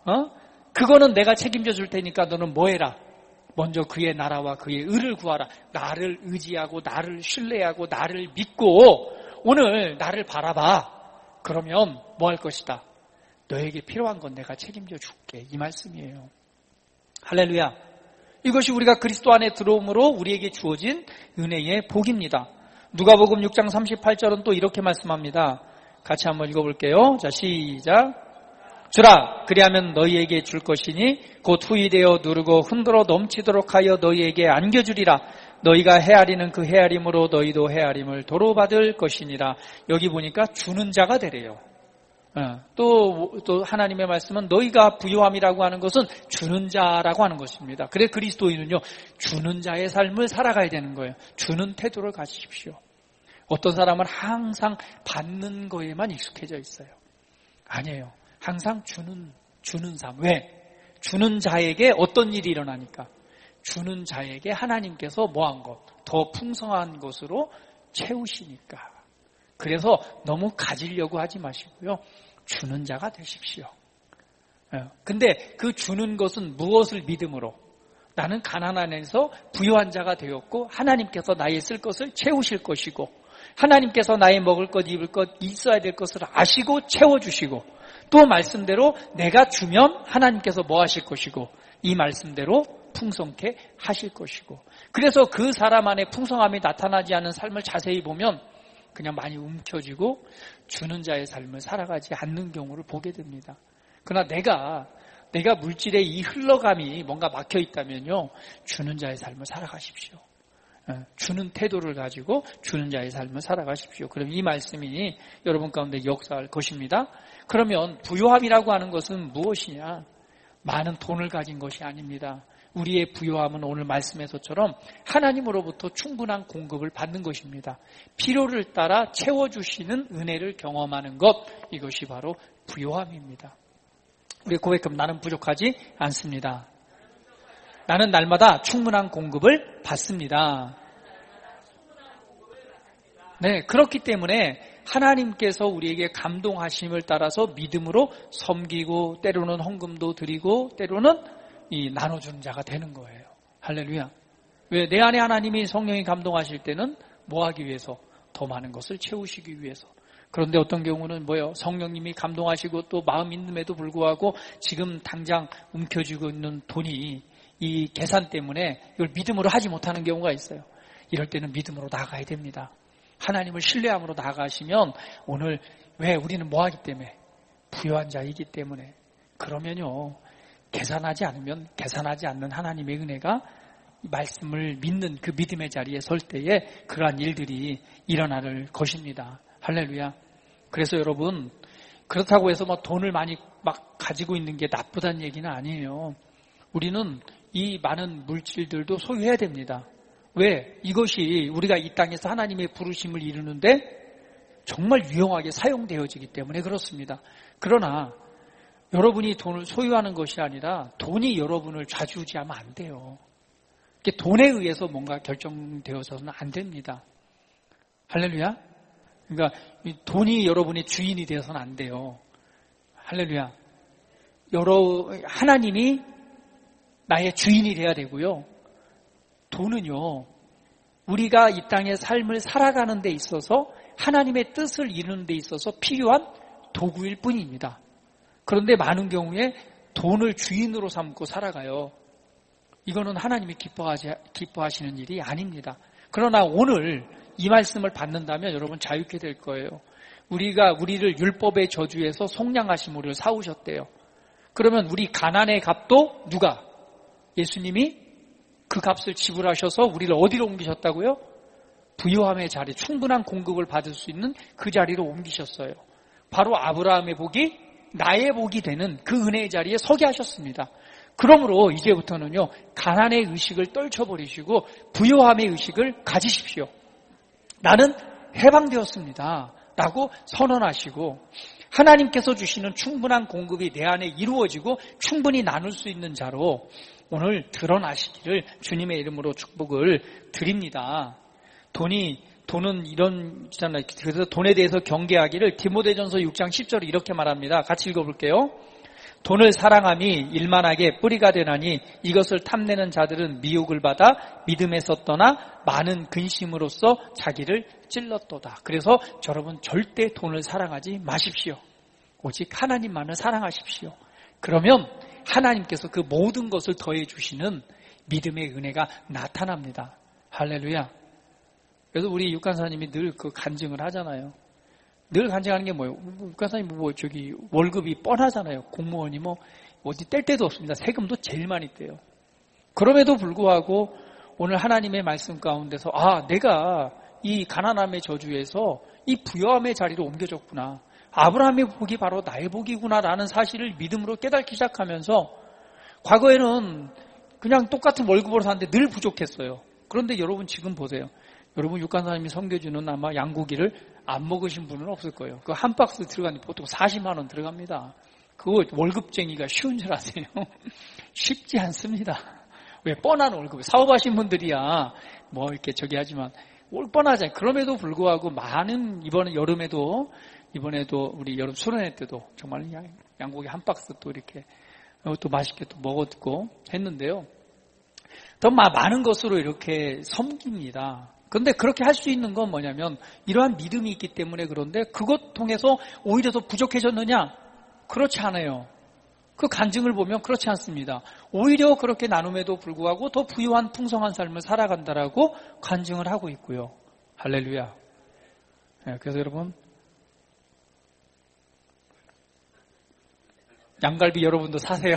그거는 내가 책임져 줄 테니까 너는 뭐 해라? 먼저 그의 나라와 그의 의를 구하라. 나를 의지하고 나를 신뢰하고 나를 믿고 오늘 나를 바라봐. 그러면 뭐 할 것이다? 너에게 필요한 건 내가 책임져 줄게. 이 말씀이에요. 할렐루야. 이것이 우리가 그리스도 안에 들어옴으로 우리에게 주어진 은혜의 복입니다. 누가복음 6장 38절은 또 이렇게 말씀합니다. 같이 한번 읽어볼게요. 자, 시작. 주라 그리하면 너희에게 줄 것이니 곧 후이되어 누르고 흔들어 넘치도록 하여 너희에게 안겨주리라. 너희가 헤아리는 그 헤아림으로 너희도 헤아림을 도로 받을 것이니라. 여기 보니까 주는 자가 되래요. 또 하나님의 말씀은 너희가 부요함이라고 하는 것은 주는 자라고 하는 것입니다. 그래 그리스도인은요 주는 자의 삶을 살아가야 되는 거예요. 주는 태도를 가지십시오. 어떤 사람은 항상 받는 거에만 익숙해져 있어요. 아니에요. 항상 주는 삶. 왜? 주는 자에게 어떤 일이 일어나니까? 주는 자에게 하나님께서 뭐한 것? 더 풍성한 것으로 채우시니까. 그래서 너무 가지려고 하지 마시고요. 주는 자가 되십시오. 근데 그 주는 것은 무엇을 믿음으로? 나는 가난한 안에서 부유한 자가 되었고 하나님께서 나의 쓸 것을 채우실 것이고 하나님께서 나의 먹을 것, 입을 것, 있어야 될 것을 아시고 채워주시고 또 말씀대로 내가 주면 하나님께서 뭐 하실 것이고 이 말씀대로 풍성케 하실 것이고 그래서 그 사람 안에 풍성함이 나타나지 않은 삶을 자세히 보면 그냥 많이 움켜쥐고 주는 자의 삶을 살아가지 않는 경우를 보게 됩니다. 그러나 내가 물질의 이 흘러감이 뭔가 막혀 있다면요. 주는 자의 삶을 살아가십시오. 주는 태도를 가지고 주는 자의 삶을 살아가십시오. 그럼 이 말씀이 여러분 가운데 역사할 것입니다. 그러면 부요함이라고 하는 것은 무엇이냐? 많은 돈을 가진 것이 아닙니다. 우리의 부요함은 오늘 말씀에서처럼 하나님으로부터 충분한 공급을 받는 것입니다. 필요를 따라 채워주시는 은혜를 경험하는 것, 이것이 바로 부요함입니다. 우리 고백하면 나는 부족하지 않습니다. 나는 날마다 충분한 공급을 받습니다. 네, 그렇기 때문에 하나님께서 우리에게 감동하심을 따라서 믿음으로 섬기고 때로는 헌금도 드리고 때로는 나눠주는 자가 되는 거예요. 할렐루야. 왜? 내 안에 하나님이 성령이 감동하실 때는 뭐 하기 위해서? 더 많은 것을 채우시기 위해서. 그런데 어떤 경우는 뭐예요? 성령님이 감동하시고 또 마음 있음에도 불구하고 지금 당장 움켜쥐고 있는 돈이 이 계산 때문에 이걸 믿음으로 하지 못하는 경우가 있어요. 이럴 때는 믿음으로 나아가야 됩니다. 하나님을 신뢰함으로 나아가시면 오늘 왜 우리는 뭐 하기 때문에? 부유한 자이기 때문에. 그러면요. 계산하지 않으면 계산하지 않는 하나님의 은혜가 말씀을 믿는 그 믿음의 자리에 설 때에 그러한 일들이 일어날 것입니다. 할렐루야. 그래서 여러분 그렇다고 해서 돈을 많이 가지고 있는 게 나쁘다는 얘기는 아니에요. 우리는 이 많은 물질들도 소유해야 됩니다. 왜? 이것이 우리가 이 땅에서 하나님의 부르심을 이루는데 정말 유용하게 사용되어지기 때문에 그렇습니다. 그러나 여러분이 돈을 소유하는 것이 아니라 돈이 여러분을 좌지우지하면 안 돼요. 돈에 의해서 뭔가 결정되어서는 안 됩니다. 할렐루야. 그러니까 돈이 여러분의 주인이 되어서는 안 돼요. 할렐루야. 하나님이 나의 주인이 돼야 되고요. 돈은요. 우리가 이 땅의 삶을 살아가는 데 있어서 하나님의 뜻을 이루는 데 있어서 필요한 도구일 뿐입니다. 그런데 많은 경우에 돈을 주인으로 삼고 살아가요. 이거는 하나님이 기뻐하시는 일이 아닙니다. 그러나 오늘 이 말씀을 받는다면 여러분 자유케 될 거예요. 우리를 율법의 저주에서 속량하심으로 사오셨대요. 그러면 우리 가난의 값도 누가? 예수님이 그 값을 지불하셔서 우리를 어디로 옮기셨다고요? 부요함의 자리, 충분한 공급을 받을 수 있는 그 자리로 옮기셨어요. 바로 아브라함의 복이 나의 복이 되는 그 은혜의 자리에 서게 하셨습니다. 그러므로 이제부터는요, 가난의 의식을 떨쳐버리시고 부요함의 의식을 가지십시오. 나는 해방되었습니다. 라고 선언하시고 하나님께서 주시는 충분한 공급이 내 안에 이루어지고 충분히 나눌 수 있는 자로 오늘 드러나시기를 주님의 이름으로 축복을 드립니다. 돈은 이런잖아요. 그래서 돈에 대해서 경계하기를 디모데전서 6장 10절을 이렇게 말합니다. 같이 읽어볼게요. 돈을 사랑함이 일만하게 뿌리가 되나니 이것을 탐내는 자들은 미혹을 받아 믿음에서 떠나 많은 근심으로써 자기를 찔렀도다. 그래서 여러분 절대 돈을 사랑하지 마십시오. 오직 하나님만을 사랑하십시오. 그러면 하나님께서 그 모든 것을 더해 주시는 믿음의 은혜가 나타납니다. 할렐루야. 그래서 우리 육간사님이 늘 그 간증을 하잖아요. 늘 간증하는 게 뭐예요? 육간사님 월급이 뻔하잖아요. 공무원이 어디 뗄 데도 없습니다. 세금도 제일 많이 떼요. 그럼에도 불구하고 오늘 하나님의 말씀 가운데서 내가 이 가난함의 저주에서 이 부요함의 자리로 옮겨졌구나. 아브라함의 복이 바로 나의 복이구나라는 사실을 믿음으로 깨닫기 시작하면서 과거에는 그냥 똑같은 월급으로 사는데 늘 부족했어요. 그런데 여러분 지금 보세요. 여러분 육간사님이 섬겨주는 아마 양고기를 안 먹으신 분은 없을 거예요. 그 한 박스 들어가는데 보통 40만 원 들어갑니다. 그거 월급쟁이가 쉬운 줄 아세요? 쉽지 않습니다. 왜? 뻔한 월급. 사업하신 분들이야 이렇게 하지만 올 뻔하잖아요. 그럼에도 불구하고 많은 이번에도 우리 여름 수련회 때도 정말 양고기 한 박스 또 이렇게 또 맛있게 또 먹었고 했는데요. 더 많은 것으로 이렇게 섬깁니다. 그런데 그렇게 할 수 있는 건 뭐냐면 이러한 믿음이 있기 때문에 그런데 그것 통해서 오히려 더 부족해졌느냐? 그렇지 않아요. 그 간증을 보면 그렇지 않습니다. 오히려 그렇게 나눔에도 불구하고 더 부유한 풍성한 삶을 살아간다라고 간증을 하고 있고요. 할렐루야. 네, 그래서 여러분 양갈비 여러분도 사세요.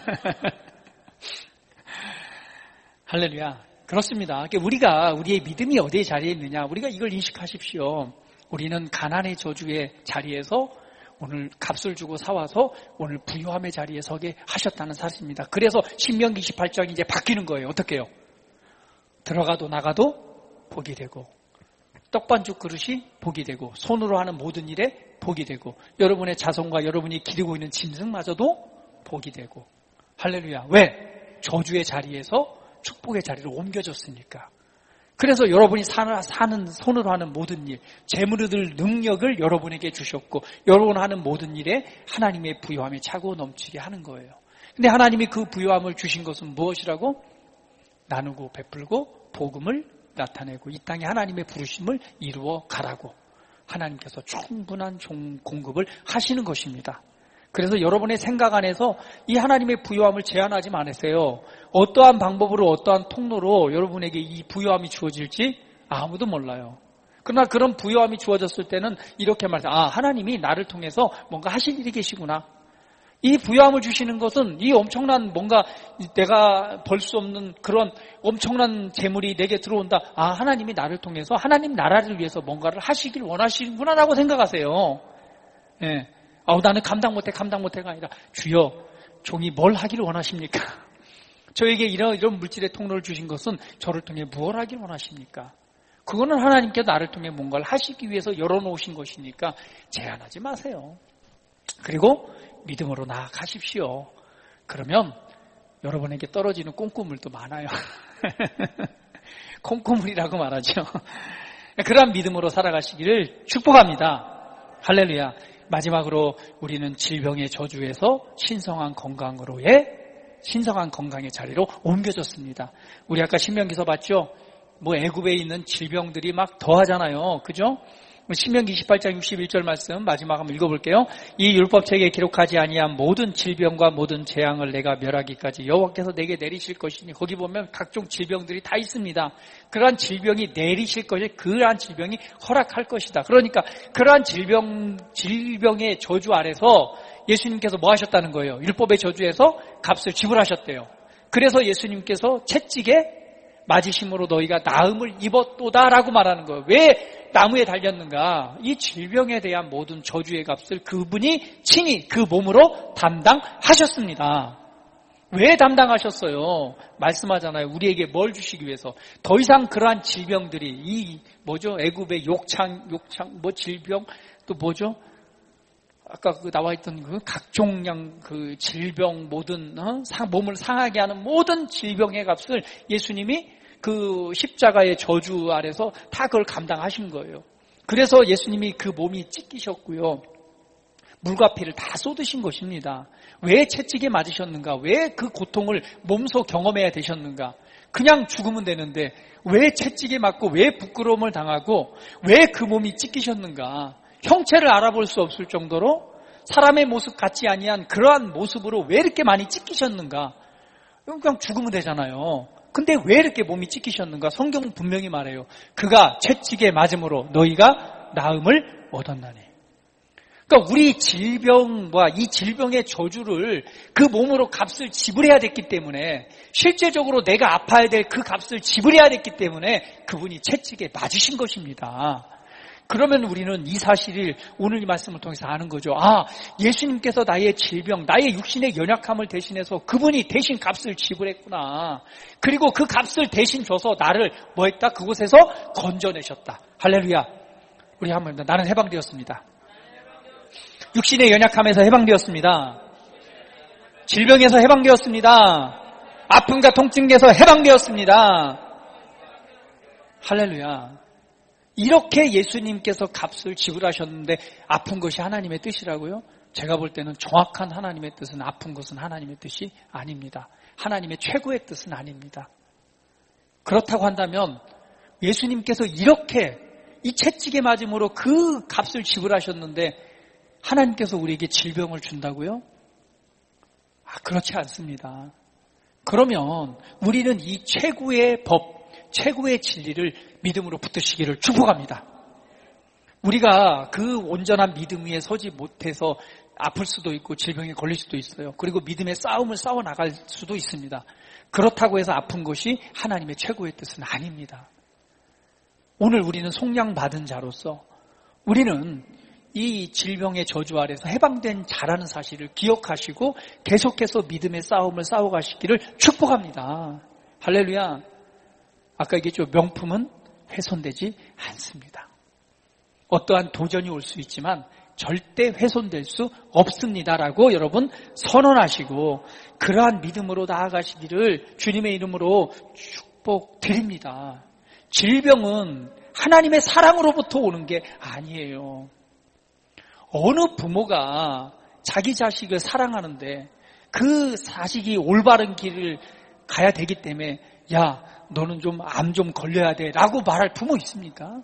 할렐루야. 그렇습니다. 우리가 우리의 믿음이 어디에 자리에 있느냐? 우리가 이걸 인식하십시오. 우리는 가난의 저주의 자리에서 오늘 값을 주고 사와서 오늘 부유함의 자리에 서게 하셨다는 사실입니다. 그래서 신명기 28장이 이제 바뀌는 거예요. 어떻게 해요? 들어가도 나가도 복이 되고 떡반죽 그릇이 복이 되고 손으로 하는 모든 일에 복이 되고 여러분의 자손과 여러분이 기르고 있는 짐승마저도 복이 되고 할렐루야. 왜? 저주의 자리에서 축복의 자리로 옮겨졌으니까. 그래서 여러분이 사는 손으로 하는 모든 일, 재물을 얻을 능력을 여러분에게 주셨고 여러분 하는 모든 일에 하나님의 부유함이 차고 넘치게 하는 거예요. 근데 하나님이 그 부유함을 주신 것은 무엇이라고? 나누고 베풀고 복음을 나타내고 이 땅에 하나님의 부르심을 이루어 가라고 하나님께서 충분한 공급을 하시는 것입니다. 그래서 여러분의 생각 안에서 이 하나님의 부유함을 제한하지 마세요. 어떠한 방법으로 어떠한 통로로 여러분에게 이 부유함이 주어질지 아무도 몰라요. 그러나 그런 부유함이 주어졌을 때는 이렇게 말해요. 하나님이 나를 통해서 뭔가 하실 일이 계시구나. 이 부유함을 주시는 것은 이 엄청난 뭔가 내가 벌 수 없는 그런 엄청난 재물이 내게 들어온다. 하나님이 나를 통해서 하나님 나라를 위해서 뭔가를 하시길 원하시는구나라고 생각하세요. 예. 나는 감당 못해가 아니라 주여 종이 뭘 하기를 원하십니까? 저에게 이런 물질의 통로를 주신 것은 저를 통해 무엇을 하길 원하십니까? 그거는 하나님께 나를 통해 뭔가를 하시기 위해서 열어놓으신 것이니까 제한하지 마세요. 그리고 믿음으로 나아가십시오. 그러면 여러분에게 떨어지는 콩고물도 많아요. 콩고물이라고 말하죠. 그러한 믿음으로 살아가시기를 축복합니다. 할렐루야. 마지막으로 우리는 질병의 저주에서 신성한 건강의 자리로 옮겨졌습니다. 우리 아까 신명기서 봤죠? 애굽에 있는 질병들이 막 더하잖아요. 그죠? 신명기 28장 61절 말씀 마지막 한번 읽어볼게요. 이 율법책에 기록하지 아니한 모든 질병과 모든 재앙을 내가 멸하기까지 여호와께서 내게 내리실 것이니 거기 보면 각종 질병들이 다 있습니다. 그러한 질병이 내리실 것이 그러한 질병이 허락할 것이다. 그러니까 그러한 질병의 저주 아래서 예수님께서 뭐 하셨다는 거예요? 율법의 저주에서 값을 지불하셨대요. 그래서 예수님께서 채찍에 맞으심으로 너희가 나음을 입었도다라고 말하는 거예요. 왜 나무에 달렸는가? 이 질병에 대한 모든 저주의 값을 그분이 친히 그 몸으로 담당하셨습니다. 왜 담당하셨어요? 말씀하잖아요. 우리에게 뭘 주시기 위해서. 더 이상 그러한 질병들이 애굽의 욕창 질병 또 아까 나와 있던 그 각종량 그 질병 모든 몸을 상하게 하는 모든 질병의 값을 예수님이 그 십자가의 저주 아래서 다 그걸 감당하신 거예요. 그래서 예수님이 그 몸이 찢기셨고요. 물과 피를 다 쏟으신 것입니다. 왜 채찍에 맞으셨는가? 왜 그 고통을 몸소 경험해야 되셨는가? 그냥 죽으면 되는데 왜 채찍에 맞고 왜 부끄러움을 당하고 왜 그 몸이 찢기셨는가? 형체를 알아볼 수 없을 정도로 사람의 모습 같지 아니한 그러한 모습으로 왜 이렇게 많이 찢기셨는가? 그냥 죽으면 되잖아요. 근데 왜 이렇게 몸이 찢기셨는가? 성경은 분명히 말해요. 그가 채찍에 맞음으로 너희가 나음을 얻었나니. 그러니까 우리 질병과 이 질병의 저주를 그 몸으로 값을 지불해야 됐기 때문에 실제적으로 내가 아파야 될 그 값을 지불해야 됐기 때문에 그분이 채찍에 맞으신 것입니다. 그러면 우리는 이 사실을 오늘 이 말씀을 통해서 아는 거죠. 예수님께서 나의 질병, 나의 육신의 연약함을 대신해서 그분이 대신 값을 지불했구나. 그리고 그 값을 대신 줘서 나를 뭐 했다? 그곳에서 건져내셨다. 할렐루야. 우리 한번 나는 해방되었습니다. 육신의 연약함에서 해방되었습니다. 질병에서 해방되었습니다. 아픔과 통증에서 해방되었습니다. 할렐루야. 이렇게 예수님께서 값을 지불하셨는데 아픈 것이 하나님의 뜻이라고요? 제가 볼 때는 정확한 하나님의 뜻은 아픈 것은 하나님의 뜻이 아닙니다. 하나님의 최고의 뜻은 아닙니다. 그렇다고 한다면 예수님께서 이렇게 이 채찍에 맞음으로 그 값을 지불하셨는데 하나님께서 우리에게 질병을 준다고요? 그렇지 않습니다. 그러면 우리는 이 최고의 법, 최고의 진리를 믿음으로 붙드시기를 축복합니다. 우리가 그 온전한 믿음 위에 서지 못해서 아플 수도 있고 질병에 걸릴 수도 있어요. 그리고 믿음의 싸움을 싸워 나갈 수도 있습니다. 그렇다고 해서 아픈 것이 하나님의 최고의 뜻은 아닙니다. 오늘 우리는 속량받은 자로서 우리는 이 질병의 저주 아래서 해방된 자라는 사실을 기억하시고 계속해서 믿음의 싸움을 싸워가시기를 축복합니다. 할렐루야. 아까 얘기했죠. 명품은 훼손되지 않습니다. 어떠한 도전이 올 수 있지만 절대 훼손될 수 없습니다라고 여러분 선언하시고 그러한 믿음으로 나아가시기를 주님의 이름으로 축복드립니다. 질병은 하나님의 사랑으로부터 오는 게 아니에요. 어느 부모가 자기 자식을 사랑하는데 그 자식이 올바른 길을 가야 되기 때문에 야, 너는 좀 암 좀 걸려야 돼 라고 말할 부모 있습니까?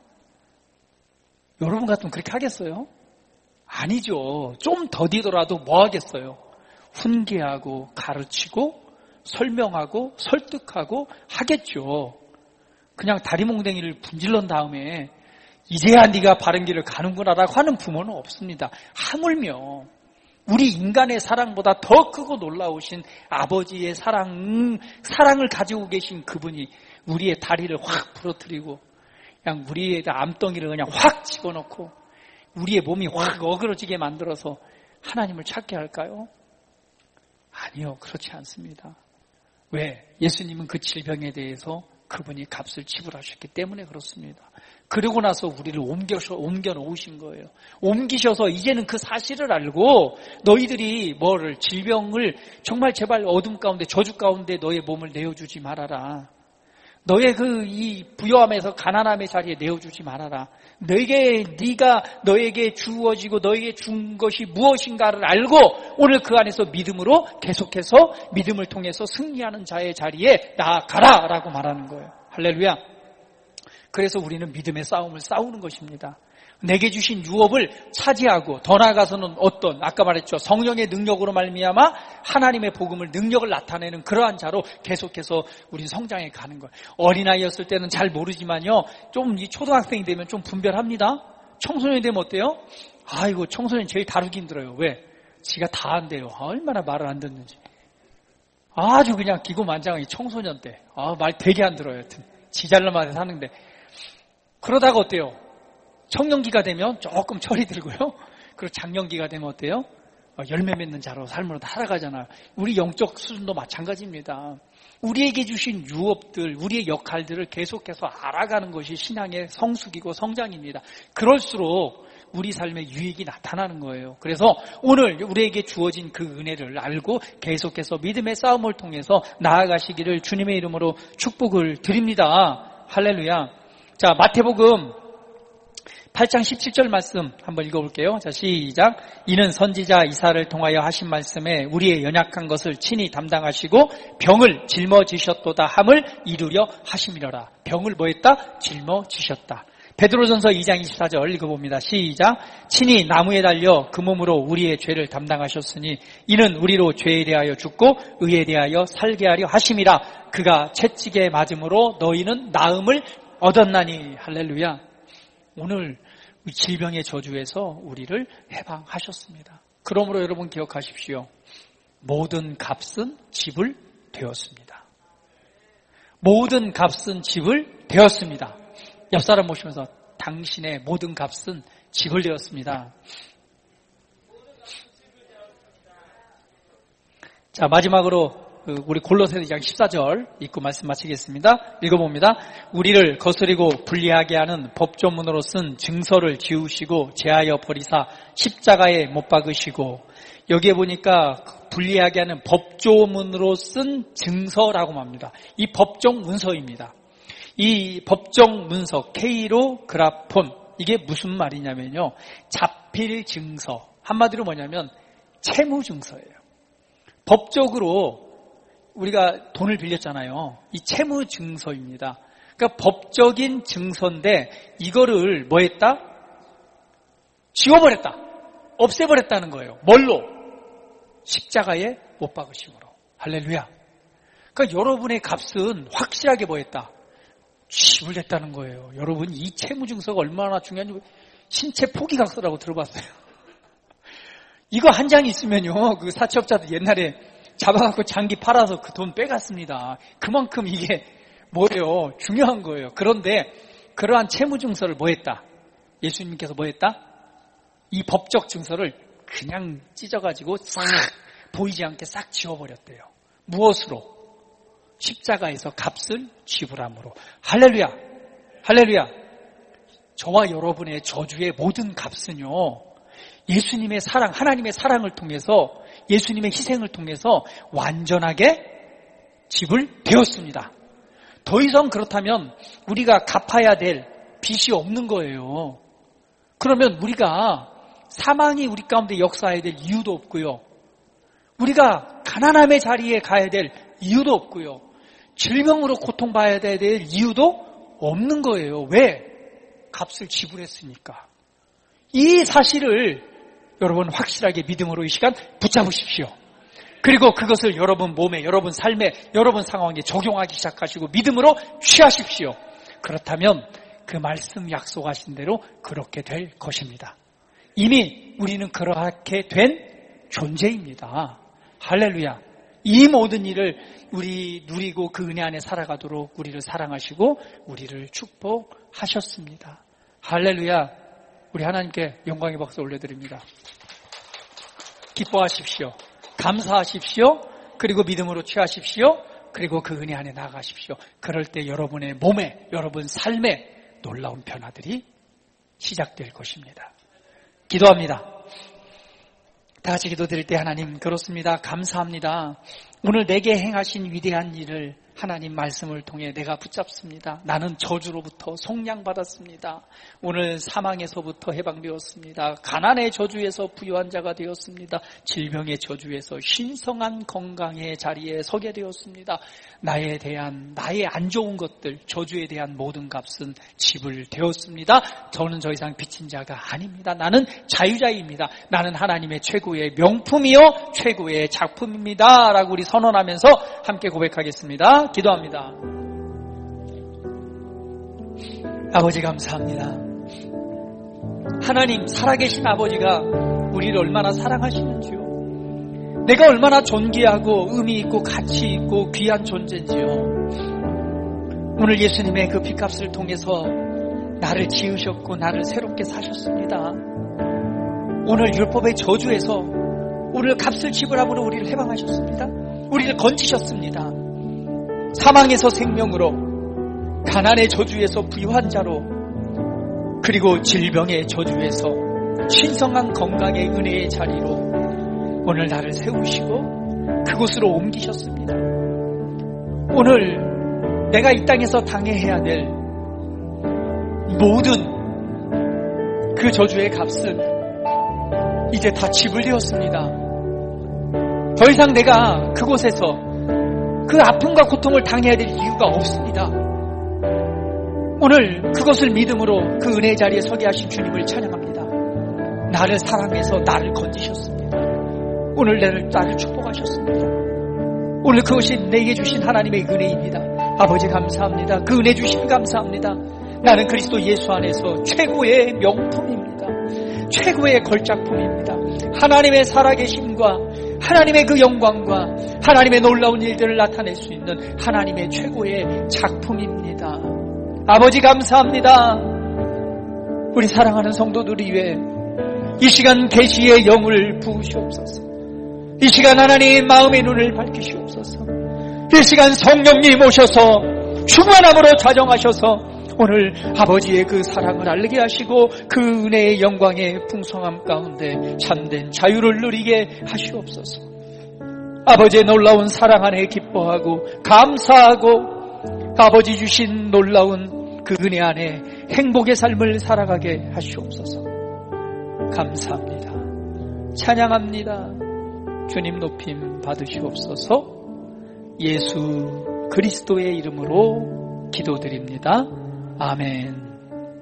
여러분 같으면 그렇게 하겠어요? 아니죠. 좀 더디더라도 뭐 하겠어요? 훈계하고 가르치고 설명하고 설득하고 하겠죠. 그냥 다리몽댕이를 분질른 다음에 이제야 네가 바른 길을 가는구나라고 하는 부모는 없습니다. 하물며 우리 인간의 사랑보다 더 크고 놀라우신 아버지의 사랑을 가지고 계신 그분이 우리의 다리를 확 부러뜨리고 그냥 우리의 암덩이를 그냥 확 집어넣고 우리의 몸이 확 어그러지게 만들어서 하나님을 찾게 할까요? 아니요, 그렇지 않습니다. 왜? 예수님은 그 질병에 대해서 그분이 값을 지불하셨기 때문에 그렇습니다. 그러고 나서 우리를 옮겨 놓으신 거예요. 옮기셔서 이제는 그 사실을 알고 너희들이 질병을 정말 제발 어둠 가운데 저주 가운데 너의 몸을 내어주지 말아라. 너의 이 부요함에서 가난함의 자리에 내어주지 말아라. 네가 너에게 주어지고 너에게 준 것이 무엇인가를 알고 오늘 그 안에서 믿음으로 계속해서 믿음을 통해서 승리하는 자의 자리에 나아가라라고 말하는 거예요. 할렐루야. 그래서 우리는 믿음의 싸움을 싸우는 것입니다. 내게 주신 유업을 차지하고 더 나아가서는 아까 말했죠. 성령의 능력으로 말미암아 하나님의 복음을 능력을 나타내는 그러한 자로 계속해서 우리 성장해 가는 거예요. 어린아이였을 때는 잘 모르지만요. 좀 이 초등학생이 되면 좀 분별합니다. 청소년이 되면 어때요? 아이고 청소년 제일 다루기 힘들어요. 왜? 지가 다 한대요. 얼마나 말을 안 듣는지. 아주 그냥 기고만장하게 청소년 때. 말 되게 안 들어요. 여튼 지 잘나만 사는데. 그러다가 어때요? 청년기가 되면 조금 철이 들고요. 그리고 장년기가 되면 어때요? 열매 맺는 자로 삶으로 살아가잖아요. 우리 영적 수준도 마찬가지입니다. 우리에게 주신 유업들, 우리의 역할들을 계속해서 알아가는 것이 신앙의 성숙이고 성장입니다. 그럴수록 우리 삶의 유익이 나타나는 거예요. 그래서 오늘 우리에게 주어진 그 은혜를 알고 계속해서 믿음의 싸움을 통해서 나아가시기를 주님의 이름으로 축복을 드립니다. 할렐루야. 자, 마태복음 8장 17절 말씀 한번 읽어볼게요. 자, 시작. 이는 선지자 이사야를 통하여 하신 말씀에 우리의 연약한 것을 친히 담당하시고 병을 짊어지셨도다 함을 이루려 하심이로라. 병을 뭐했다? 짊어지셨다. 베드로전서 2장 24절 읽어봅니다. 시작. 친히 나무에 달려 그 몸으로 우리의 죄를 담당하셨으니 이는 우리로 죄에 대하여 죽고 의에 대하여 살게 하려 하심이라. 그가 채찍에 맞음으로 너희는 나음을 얻었나니. 할렐루야. 오늘 질병의 저주에서 우리를 해방하셨습니다. 그러므로 여러분 기억하십시오. 모든 값은 지불되었습니다. 모든 값은 지불되었습니다. 옆 사람 모시면서 당신의 모든 값은 지불되었습니다. 자, 마지막으로 우리 골로새 2장 14절 읽고 말씀 마치겠습니다. 읽어봅니다. 우리를 거스리고 불리하게 하는 법조문으로 쓴 증서를 지우시고 제하여 버리사 십자가에 못 박으시고, 여기에 보니까 불리하게 하는 법조문으로 쓴 증서라고 합니다. 이 법정 문서입니다. 이 법정 문서 케이로그라폰, 이게 무슨 말이냐면요, 자필 증서, 한마디로 뭐냐면 채무 증서예요. 법적으로 우리가 돈을 빌렸잖아요. 이 채무 증서입니다. 그러니까 법적인 증서인데 이거를 뭐 했다? 지워버렸다. 없애버렸다는 거예요. 뭘로? 십자가에 못 박으심으로. 할렐루야. 그러니까 여러분의 값은 확실하게 뭐 했다? 지불됐다는 거예요. 여러분, 이 채무 증서가 얼마나 중요한지 신체 포기각서라고 들어봤어요. 이거 한 장 있으면요, 그 사채업자들 옛날에 잡아갖고 장기 팔아서 그 돈 빼갔습니다. 그만큼 이게 뭐예요? 중요한 거예요. 그런데 그러한 채무 증서를 뭐 했다? 예수님께서 뭐 했다? 이 법적 증서를 그냥 찢어가지고 싹 보이지 않게 싹 지워버렸대요. 무엇으로? 십자가에서 값을 지불함으로. 할렐루야. 할렐루야. 저와 여러분의 저주의 모든 값은요, 예수님의 사랑, 하나님의 사랑을 통해서, 예수님의 희생을 통해서 완전하게 지불되었습니다. 더 이상 그렇다면 우리가 갚아야 될 빚이 없는 거예요. 그러면 우리가 사망이 우리 가운데 역사해야 될 이유도 없고요. 우리가 가난함의 자리에 가야 될 이유도 없고요. 질병으로 고통받아야 될 이유도 없는 거예요. 왜? 값을 지불했으니까. 이 사실을 여러분 확실하게 믿음으로 이 시간 붙잡으십시오. 그리고 그것을 여러분 몸에, 여러분 삶에, 여러분 상황에 적용하기 시작하시고 믿음으로 취하십시오. 그렇다면 그 말씀 약속하신 대로 그렇게 될 것입니다. 이미 우리는 그렇게 된 존재입니다. 할렐루야. 이 모든 일을 우리 누리고 그 은혜 안에 살아가도록 우리를 사랑하시고 우리를 축복하셨습니다. 할렐루야. 우리 하나님께 영광의 박수 올려드립니다. 기뻐하십시오. 감사하십시오. 그리고 믿음으로 취하십시오. 그리고 그 은혜 안에 나아가십시오. 그럴 때 여러분의 몸에, 여러분 삶에 놀라운 변화들이 시작될 것입니다. 기도합니다. 다 같이 기도드릴 때 하나님, 그렇습니다. 감사합니다. 오늘 내게 행하신 위대한 일을 하나님 말씀을 통해 내가 붙잡습니다. 나는 저주로부터 속량받았습니다. 오늘 사망에서부터 해방되었습니다. 가난의 저주에서 부유한 자가 되었습니다. 질병의 저주에서 신성한 건강의 자리에 서게 되었습니다. 나의 안 좋은 것들, 저주에 대한 모든 값은 지불되었습니다. 저는 더 이상 빚진 자가 아닙니다. 나는 자유자입니다. 나는 하나님의 최고의 명품이요 최고의 작품입니다. 라고 우리 선언하면서 함께 고백하겠습니다. 기도합니다. 아버지 감사합니다. 하나님, 살아계신 아버지가 우리를 얼마나 사랑하시는지요. 내가 얼마나 존귀하고 의미 있고 가치 있고 귀한 존재인지요. 오늘 예수님의 그 핏값을 통해서 나를 지으셨고 나를 새롭게 사셨습니다. 오늘 율법의 저주에서 오늘 값을 지불함으로 우리를 해방하셨습니다. 우리를 건지셨습니다. 사망에서 생명으로, 가난의 저주에서 부유한 자로, 그리고 질병의 저주에서 신성한 건강의 은혜의 자리로 오늘 나를 세우시고 그곳으로 옮기셨습니다. 오늘 내가 이 땅에서 당해야 될 모든 그 저주의 값은 이제 다 지불되었습니다. 더 이상 내가 그곳에서 그 아픔과 고통을 당해야 될 이유가 없습니다. 오늘 그것을 믿음으로 그 은혜의 자리에 서게 하신 주님을 찬양합니다. 나를 사랑해서 나를 건지셨습니다. 오늘 나를 축복하셨습니다. 오늘 그것이 내게 주신 하나님의 은혜입니다. 아버지 감사합니다. 그 은혜 주심 감사합니다. 나는 그리스도 예수 안에서 최고의 명품입니다. 최고의 걸작품입니다. 하나님의 살아계심과 하나님의 그 영광과 하나님의 놀라운 일들을 나타낼 수 있는 하나님의 최고의 작품입니다. 아버지 감사합니다. 우리 사랑하는 성도들이 위해 이 시간 계시의 영을 부으시옵소서. 이 시간 하나님 마음의 눈을 밝히시옵소서. 이 시간 성령님 오셔서 충만함으로 자정하셔서 오늘 아버지의 그 사랑을 알게 하시고 그 은혜의 영광의 풍성함 가운데 참된 자유를 누리게 하시옵소서. 아버지의 놀라운 사랑 안에 기뻐하고 감사하고 아버지 주신 놀라운 그 은혜 안에 행복의 삶을 살아가게 하시옵소서. 감사합니다. 찬양합니다. 주님 높임 받으시옵소서. 예수 그리스도의 이름으로 기도드립니다. 아멘.